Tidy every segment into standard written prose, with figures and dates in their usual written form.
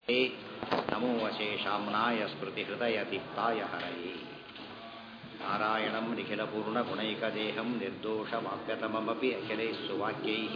ನಮೋ ಅಶೇಷಾಮ್ನಾಯ ಸ್ಮೃತಿಹೃದಯತಿಪ್ತಾಯ ಹರಯೇ ನಾರಾಯಣಂ ನಿಖಿಲಪೂರ್ಣಗುಣೈಕದೇಹಂ ನಿರ್ದೋಷಮಾಪ್ಯತಮಮಪಿ ಅಖಿಲೈಃ ಸುವಾಕ್ಯೈಃ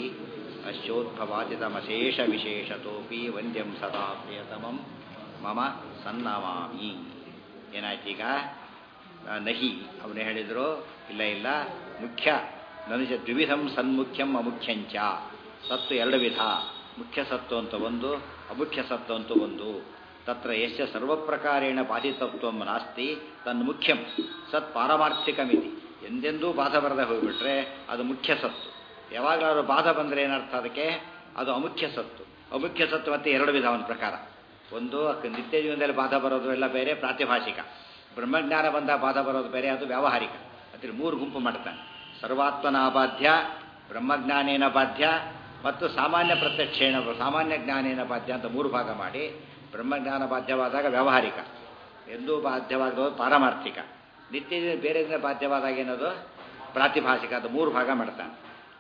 ಅಶ್ಯೋದ್ಭವಾದಿತಮಶೇಷವಿಶೇಷತೋಪಿ ವಂದ್ಯಂ ಸದಾ ಪ್ರಿಯತಮಂ ಮಮ ಸನ್ನಮಾಮಿ. ಏನಾಯ್ತೀಗ? ನಹಿ ಅವನು ಹೇಳಿದ್ರು, ಇಲ್ಲ ಮುಖ್ಯ ನನಜ ದ್ವಿವಿಧಂ ಸನ್ಮುಖ್ಯಂ ಅಮುಖ್ಯಂಚ. ಸತ್ತು ಎರಡು ವಿಧ, ಮುಖ್ಯ ಸತ್ತು ಅಂತ ಒಂದು, ಅಮುಖ್ಯ ಸತ್ತು ಅಂತ ಒಂದು. ತತ್ರ ಯಶ್ಚ ಸರ್ವಪ್ರಕಾರೇಣ ಬಾಧಿತತ್ವಂ ನಾಸ್ತಿ ತನ್ಮುಖ್ಯಂ ಸತ್ ಪಾರಮಾರ್ಥಿಕಮಿತಿ. ಎಂದೆಂದೂ ಬಾಧ ಬರದೆ ಹೋಗಿಬಿಟ್ರೆ ಅದು ಮುಖ್ಯ ಸತ್ತು. ಯಾವಾಗಲಾದ್ರೂ ಬಾಧ ಬಂದರೆ ಏನರ್ಥ ಅದಕ್ಕೆ? ಅದು ಅಮುಖ್ಯ ಸತ್ತು. ಅಮುಖ್ಯ ಸತ್ತು ಮತ್ತೆ ಎರಡು ವಿಧ ಅವನ ಪ್ರಕಾರ. ಒಂದು ನಿತ್ಯ ಜೀವನದಲ್ಲಿ ಬಾಧ ಬರೋದು ಎಲ್ಲ ಬೇರೆ, ಪ್ರಾತಿಭಾಷಿಕ. ಬ್ರಹ್ಮಜ್ಞಾನ ಬಂದ ಬಾಧ ಬರೋದು ಬೇರೆ, ಅದು ವ್ಯಾವಹಾರಿಕ. ಅದ್ರ ಮೂರು ಗುಂಪು ಮಾಡ್ತಾನೆ. ಸರ್ವಾತ್ಮನ ಬಾಧ್ಯ, ಬ್ರಹ್ಮಜ್ಞಾನೇನ ಬಾಧ್ಯ ಮತ್ತು ಸಾಮಾನ್ಯ ಪ್ರತ್ಯಕ್ಷೇಣ ಸಾಮಾನ್ಯ ಜ್ಞಾನೇನ ಬಾಧ್ಯ ಅಂತ ಮೂರು ಭಾಗ ಮಾಡಿ, ಬ್ರಹ್ಮಜ್ಞಾನ ಬಾಧ್ಯವಾದಾಗ ವ್ಯಾವಹಾರಿಕ, ಎಂದೂ ಬಾಧ್ಯವಾಗೋದು ಪಾರಮಾರ್ಥಿಕ, ನಿತ್ಯ ಬೇರೆ ಬಾಧ್ಯವಾದಾಗ ಏನದು ಪ್ರಾತಿಭಾಷಿಕ. ಅದು ಮೂರು ಭಾಗ ಮಾಡ್ತಾನೆ.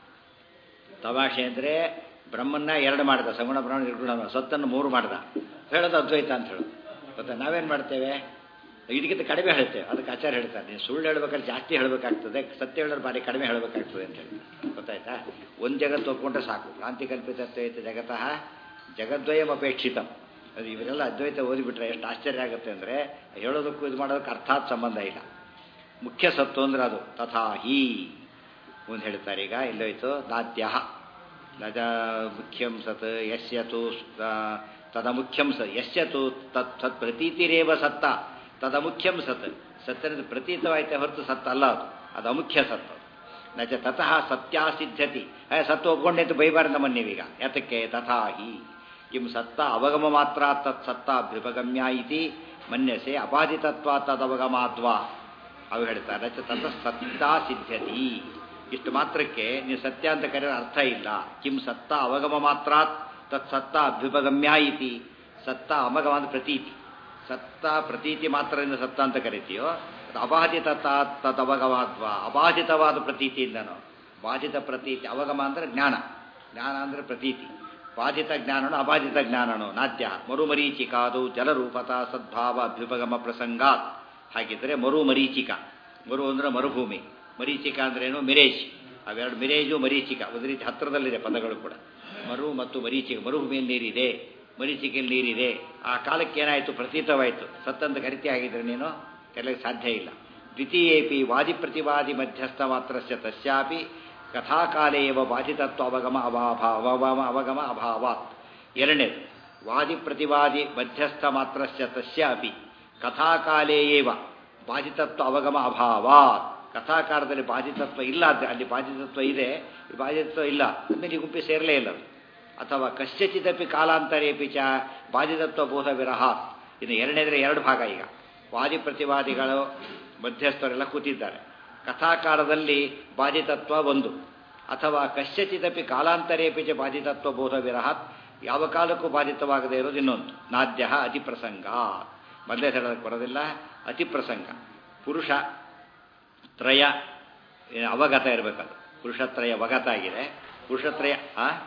ತಮಾಷೆ ಅಂದರೆ ಬ್ರಹ್ಮನ್ನ ಎರಡು ಮಾಡ್ದ, ಸಗುಣ ಬ್ರಹ್ಮ ನಿರ್ಗುಣ, ಸತ್ತನ್ನು ಮೂರು ಮಾಡ್ದ. ಹೇಳೋದು ಅದ್ವೈತ ಅಂತ ಹೇಳೋದು. ಗೊತ್ತಾ? ನಾವೇನು ಮಾಡ್ತೇವೆ? ಇದಕ್ಕಿಂತ ಕಡಿಮೆ ಹೇಳ್ತೇವೆ. ಅದಕ್ಕೆ ಆಚಾರ್ಯ ಹೇಳ್ತಾರೆ, ನೀವು ಸುಳ್ಳು ಹೇಳ್ಬೇಕಾದ್ರೆ ಜಾಸ್ತಿ ಹೇಳಬೇಕಾಗ್ತದೆ, ಸತ್ಯ ಹೇಳೋರು ಬಾರಿ ಕಡಿಮೆ ಹೇಳಬೇಕಾಗ್ತದೆ ಅಂತ ಹೇಳಿ. ಗೊತ್ತಾಯ್ತಾ? ಒಂದು ಜಗತ್ತು ಒಪ್ಕೊಂಡ್ರೆ ಸಾಕು. ಕ್ರಾಂತಿ ಕಲ್ಪಿತತ್ವೈತ ಜಗತಃ ಜಗದ್ವಯಂ ಅಪೇಕ್ಷಿತಂ. ಅದು ಇವರೆಲ್ಲ ಅದ್ವೈತ ಓದಿಬಿಟ್ರೆ ಎಷ್ಟು ಆಶ್ಚರ್ಯ ಆಗುತ್ತೆ ಅಂದರೆ, ಹೇಳೋದಕ್ಕೂ ಇದು ಮಾಡೋದಕ್ಕೆ ಅರ್ಥಾತ್ ಸಂಬಂಧ ಇಲ್ಲ. ಮುಖ್ಯ ಸತ್ತು ಅಂದ್ರೆ ಅದು. ತಥಾ ಹಿ ಮುಂದೆ ಹೇಳ್ತಾರೆ. ಈಗ ಎಲ್ಲೋಯ್ತು? ನಾದ್ಯ ನಜ ಮುಖ್ಯಂ ಸತ್ ಯಸ್ಯತು ತದಮುಖ್ಯಂ ಸ ಯಸ್ಯತು ತತ್ ಸತ್ ಪ್ರತೀತಿರೇವ ಸತ್ತ ತದಮುಖ್ಯಂ ಸತ್. ಸತ್ಯನ ಪ್ರತೀತವಾಯ್ತೆ ಹೊರತು ಸತ್ತ ಅಲ್ಲ ಅದು. ಅದು ಅಮುಖ್ಯ ಸತ್ತು. ನಚ ತತಃ ಸತ್ಯಾಸಿದ್ಧತಿ. ಸತ್ತು ಒಪ್ಕೊಂಡೈತು ಬೈಬಾರ ನಮ್ಮನ್ನು ನೀವೀಗ. ಯಾತಕ್ಕೆ? ತಥಾ ಹಿ ಕಿಂ ಸತ್ತ ಅವಗಮ ಮಾತ್ರ ತತ್ ಸತ್ತ ಅಭ್ಯುಪಗಮ್ಯ ಇತಿ ಮನ್ಯಸೆ ಅಬಾಧಿತತ್ವ ತದವಗಮಾದ್ವಾ. ಅವು ಹೇಳ್ತಾರೆ ನಚ ತತ ಸತ್ಯಾಸಿದ್ಧತಿ. ಇಷ್ಟು ಮಾತ್ರಕ್ಕೆ ನೀವು ಸತ್ಯ ಅಂತ ಕರೆಯೋದು ಅರ್ಥ ಇಲ್ಲ. ಕಿಂ ಸತ್ತ ಅವಗಮ ಮಾತ್ರ ತತ್ ಸತ್ತ ಅಭ್ಯುಪಗಮ್ಯ ಇತಿ. ಸತ್ತ ಅಮಗಮ ಅಂದ್ರೆ ಪ್ರತೀತಿ. ಸತ್ತ ಪ್ರತೀತಿ ಮಾತ್ರದಿಂದ ಸತ್ತ ಅಂತ ಕರಿತೀಯೋ, ಅದು ಅಬಾಧಿತ ತದವಗಮಾದ್ವಾ. ಅಬಾಧಿತವಾದ ಪ್ರತೀತಿಯಿಂದನೋ. ಬಾಧಿತ ಪ್ರತೀತಿ. ಅವಗಮ ಅಂದರೆ ಜ್ಞಾನ, ಜ್ಞಾನ ಅಂದರೆ ಪ್ರತೀತಿ. ಬಾಧಿತ ಜ್ಞಾನನೋ ಅಬಾಧಿತ ಜ್ಞಾನನೋ. ನಾದ್ಯ ಮರುಮರೀಚಿಕಾದು ಜಲರೂಪತ ಸದ್ಭಾವ ಅಭ್ಯುಪಗಮ ಪ್ರಸಂಗಾತ್. ಹಾಗಿದ್ದರೆ ಮರುಮರೀಚಿಕ. ಮರು ಅಂದರೆ ಮರುಭೂಮಿ, ಮರೀಚಿಕ ಅಂದ್ರೇನು? ಮಿರೇಜ್. ಅವೆರಡು ಮಿರೇಜು ಮರೀಚಿಕ ಒಂದು ರೀತಿ ಹತ್ತಿರದಲ್ಲಿದೆ ಪದಗಳು ಕೂಡ. ಮರು ಮತ್ತು ಮರೀಚಿಕ. ಮರುಭೂಮಿಯಲ್ಲಿ ನೀರಿದೆ, ಮರೀಚಿಕೆಯಲ್ಲಿ ನೀರಿದೆ. ಆ ಕಾಲಕ್ಕೆ ಏನಾಯಿತು? ಪ್ರತೀತವಾಯಿತು. ಸತ್ತಂತ ಕರಿತಿ ಆಗಿದ್ರೆ ನೀನು ಕೆಲಕ್ಕೆ ಸಾಧ್ಯ ಇಲ್ಲ. ದ್ವಿತೀಯೇಪಿ ವಾದಿ ಪ್ರತಿವಾದಿ ಮಧ್ಯಸ್ಥ ಮಾತ್ರಸ್ಯ ತಸ್ಯಾಪಿ ಕಥಾಕಾಲೇ ಏವ ಬಾಧಿತತ್ವ ಅವಗಮ ಅವಗಮ ಅಭಾವಾತ್. ಎರಡನೇದು ವಾದಿ ಪ್ರತಿವಾದಿ ಮಧ್ಯಸ್ಥ ಮಾತ್ರಸ್ಯ ತಸ್ಯಾಪಿ ಕಥಾಕಾಲೇ ಏವ ಬಾಧಿತತ್ವ ಅವಗಮ ಅಭಾವಾತ್. ಕಥಾಕಾರದಲ್ಲಿ ಬಾಧಿತತ್ವ ಇಲ್ಲ ಅಂದರೆ ಅಲ್ಲಿ ಬಾಧಿತತ್ವ ಇದೆ, ಬಾಧಿತತ್ವ ಇಲ್ಲ ಅಂದಮೇಲೆ ಈ ಗುಂಪಿ ಸೇರಲೇ ಇಲ್ಲ. ಅಥವಾ ಕಶ್ಯಚಿದಪಿ ಕಾಲಾಂತರೇಪಿ ಚ ಬಾಧಿತತ್ವ ಬೋಧ ವಿರಹಾತ್. ಇನ್ನು ಎರಡನೇದ್ರೆ ಎರಡು ಭಾಗ. ಈಗ ವಾದಿ ಪ್ರತಿವಾದಿಗಳು ಮಧ್ಯಸ್ಥರೆಲ್ಲ ಕೂತಿದ್ದಾರೆ. ಕಥಾಕಾರದಲ್ಲಿ ಬಾಧಿತತ್ವ ಒಂದು, ಅಥವಾ ಕಶ್ಯಚಿದಪಿ ಕಾಲಾಂತರೇಪಿ ಚ ಬಾಧಿತತ್ವ ಬೋಧ ವಿರಹಾತ್. ಯಾವ ಕಾಲಕ್ಕೂ ಬಾಧಿತವಾಗದೇ ಇರೋದು ಇನ್ನೊಂದು. ನಾದ್ಯ ಅತಿಪ್ರಸಂಗ. ಮೊದಲೇ ಹೇಳೋದಕ್ಕೆ ಬರೋದಿಲ್ಲ. ಅತಿಪ್ರಸಂಗ. ಪುರುಷ ತ್ರಯ ಅವಗತ ಇರಬೇಕದು. ಪುರುಷತ್ರಯ ಅವಗತ ಆಗಿದೆ. ಪುರುಷತ್ರಯ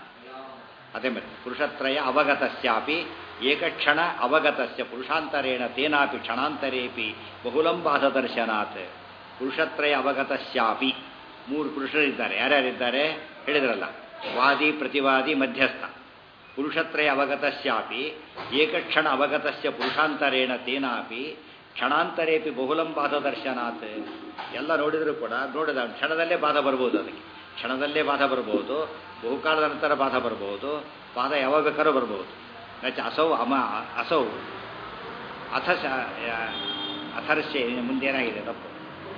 ಅದೇ ಮತ್ತೆ ಪುರುಷತ್ರಯ ಅವಗತಸ್ಯಾಪಿ ಏಕಕ್ಷಣ ಅವಗತಸ್ಯ ಪುರುಷಾಂತರೇಣ ತೇನಾಪಿ ಕ್ಷಣಾಂತರೇಪಿ ಬಹುಲಂ ಬಾಧದರ್ಶನಾತ್. ಪುರುಷತ್ರಯ ಅವಗತಸ್ಯಾಪಿ ಮೂರು ಪುರುಷರಿದ್ದಾರೆ. ಯಾರ್ಯಾರಿದ್ದಾರೆ ಹೇಳಿದ್ರಲ್ಲ? ವಾದಿ ಪ್ರತಿವಾದಿ ಮಧ್ಯಸ್ಥ. ಪುರುಷತ್ರಯ ಅವಗತಸ್ಯಾಪಿ ಏಕಕ್ಷಣ ಅವಗತಸ್ಯ ಪುರುಷಾಂತರೇಣ ತೇನಾಪಿ ಕ್ಷಣಾಂತರೇಪಿ ಬಹುಲಂ ಬಾಧದರ್ಶನಾತ್. ಎಲ್ಲ ನೋಡಿದರೂ ಕೂಡ ನೋಡಿದ ಕ್ಷಣದಲ್ಲೇ ಬಾಧ ಬರ್ಬೋದು. ಅದಕ್ಕೆ ಕ್ಷಣದಲ್ಲೇ ಬಾಧ ಬರ್ಬೋದು, ಬಹುಕಾಲದ ನಂತರ ಬಾಧ ಬರ್ಬೋದು, ಬಾಧ ಯಾವಾಗ ಬೇಕಾದ್ರೂ ಬರ್ಬೋದು. ನಚ ಅಸೌ ಅಸೌ ಅಥರ್ಷೆ. ಮುಂದೇನಾಗಿದೆ ತಪ್ಪು?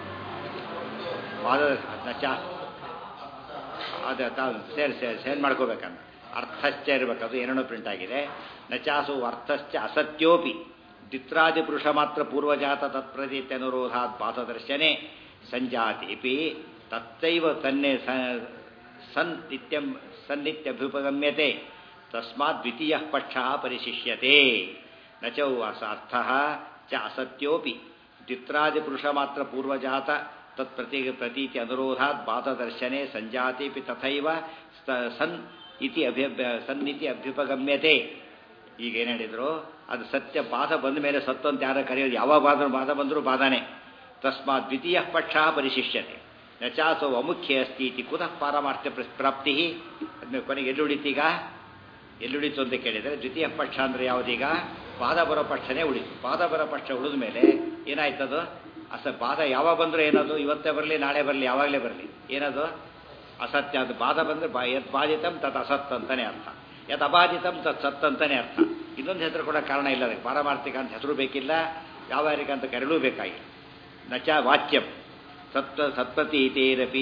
ಬಾಧ ನಚ ಅದು ಸೇನ್ ಮಾಡ್ಕೋಬೇಕಂತ. ಅರ್ಥಶ್ಚ ಇರಬೇಕದು. ಏನೇನೋ ಪ್ರಿಂಟ್ ಆಗಿದೆ. ನಚಾಸು ಅರ್ಥಶ್ಚ ಅಸತ್ಯೋಪಿ ದ್ವಿತ್ರಾದಿ ಪುರುಷ ಮಾತ್ರ ಪೂರ್ವಜಾತ ತತ್ಪ್ರತೀತಿ ಅನುರೋಧಾತ್ ಬಾಧದರ್ಶನೆ ಸಂಜಾತಿಪಿ ತತ್ತೈವ ತನ್ನೇ ಸನ್ನಿತ್ಯಭ್ಯುಪಗಮ್ಯತೆ ತಸ್ಮಾತ್ ದ್ವಿತೀಯ ಪಕ್ಷ ಪರಿಶಿಷ್ಯತೆ. ನಚೌ ಅರ್ಥಃ ಚ ಅಸತ್ಯೋಪಿ ದ್ವಿತ್ರಾದಿ ಪುರುಷ ಮಾತ್ರ ಪೂರ್ವಜಾತ ತತ್ಪ್ರತೀತಿ ಅನುರೋಧಾತ್ ಬಾಧದರ್ಶನೆ ಸಂಜಾತಿಪಿ ತಥೈವ ಸನ್ನಿತಿ ಅಭ್ಯುಪಗಮ್ಯತೆ. ಈಗೇನು ಹೇಳಿದ್ರು? ಅದು ಸತ್ಯ ಬಾಧ ಬಂದ ಮೇಲೆ ಸತ್ತು ಅಂತ ಯಾರು ಕರೆಯೋದು, ಯಾವಾಗ ಬಾಧ ಬಂದರೂ ಬಾಧನೆ. ತಸ್ಮಾತ್ ದ್ವಿತೀಯ ಪಕ್ಷ ಪರಿಶಿಷ್ಯತೆ ನಚಾಸೋ ಅಮುಖ್ಯ ಅಸ್ತಿ ಇತಿ ಕುತಃ ಪಾರಮಾರ್ಥ್ಯ ಪ್ರಾಪ್ತಿ. ಅದ್ಮೇಲೆ ಕೊನೆಗೆ ಎಲ್ಲಿ ಉಳಿತು ಅಂತ ಕೇಳಿದರೆ ದ್ವಿತೀಯ ಪಕ್ಷ ಅಂದರೆ ಯಾವುದೀಗ ಬಾಧ ಬರೋ ಪಕ್ಷನೇ ಉಳಿತು. ಬಾಧ ಬರೋ ಪಕ್ಷ ಉಳಿದ ಮೇಲೆ ಏನಾಯ್ತದು? ಬಾಧ ಯಾವಾಗ ಬಂದರೂ ಏನದು, ಇವತ್ತೇ ಬರಲಿ ನಾಳೆ ಬರಲಿ ಯಾವಾಗಲೇ ಬರಲಿ ಏನದು ಅಸತ್ಯ. ಅದು ಬಾಧ ಬಂದರೆ ಯತ್ ಬಾಧಿತಂ ತತ್ ಅಸತ್ ಅಂತಾನೆ ಅರ್ಥ, ಯತ್ ಅಬಾಧಿತಂ ತತ್ ಸತ್ ಅಂತಾನೆ ಅರ್ಥ. ಇನ್ನೊಂದು ಹೆಸರು ಕೂಡ ಕಾರಣ ಇಲ್ಲ ಅದಕ್ಕೆ. ಪಾರಮಾರ್ಥಿಕ ಅಂತ ಹೆಸರು ಬೇಕಿಲ್ಲ, ವ್ಯಾವಹಾರಿಕ ಅಂತ ಕರೆಯಲೂ ಬೇಕಾಗಿಲ್ಲ. ನಚ ವಾಚ್ಯಂ ಸತ್ಪತೀತೇರಪಿ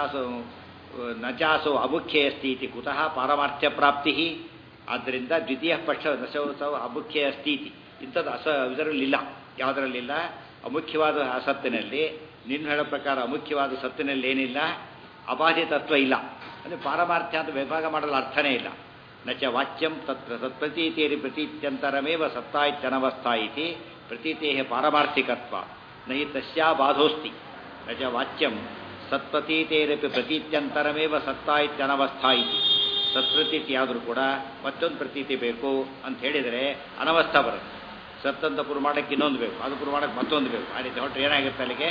ನಚಾಸೋ ಅಮುಖ್ಯ ಅಸ್ತಿ ಇತಿ ಕುತಃ ಪಾರಮಾರ್ಥ್ಯ ಪ್ರಾಪ್ತಿ. ಆದ್ದರಿಂದ ದ್ವಿತೀಯ ಪಕ್ಷ ನಶೋತ್ಸವ ಅಮುಖ್ಯ ಅಸ್ತಿ ಇತಿ ಇಂಥದ್ದು ಇದರಲ್ಲಿಲ್ಲ. ಯಾವುದರಲ್ಲಿಲ್ಲ? ಅಮುಖ್ಯವಾದ ಅಸತ್ತಿನಲ್ಲಿ. ನಿನ್ನ ಹೇಳೋ ಪ್ರಕಾರ ಅಮುಖ್ಯವಾದ ಸತ್ತಿನಲ್ಲಿ ಏನಿಲ್ಲ? ಅಬಾಧಿತತ್ವ ಇಲ್ಲ. ಅಂದರೆ ಪಾರಮಾರ್ಥ್ಯ ಅಂತ ವಿಭಾಗ ಮಾಡಲು ಅರ್ಥನೇ ಇಲ್ಲ. ನಚ ವಾಚ್ಯಂ ತತ್ರ ಸತ್ಪ್ರತೀತೇರಿ ಪ್ರತೀತ್ಯಂತರಮೇವ ಸತ್ತಾ ಇತ್ಯನವಸ್ಥಾ ಇತಿ ಪ್ರತೀತೇ ಪಾರಮಾರ್ಥಿಕತ್ವ ನಹಿ ತಸ್ಯಾ ಬಾಧೋಸ್ತಿ. ನಚ ವಾಚ್ಯಂ ಸತ್ಪ್ರತೀತೇರಪಿ ಪ್ರತೀತ್ಯಂತರಮೇವ ಸತ್ತಾ ಇತ್ಯನವಸ್ಥಾ ಇತಿ. ಸತ್ಪ್ರತೀತಿ ಆದರೂ ಕೂಡ ಮತ್ತೊಂದು ಪ್ರತೀತಿ ಬೇಕು ಅಂತ ಹೇಳಿದರೆ ಅನವಸ್ಥಾ ಬರುತ್ತೆ. ಸತ್ತಂತ ಪ್ರಮಾಣಕ್ಕೆ ಇನ್ನೊಂದು ಬೇಕು, ಅದು ಪ್ರಮಾಣಕ್ಕೆ ಮತ್ತೊಂದು ಬೇಕು. ಆ ರೀತಿ ಹೊಟ್ಟರೆ ಏನಾಗುತ್ತೆ ಅಲ್ಲಿಗೆ?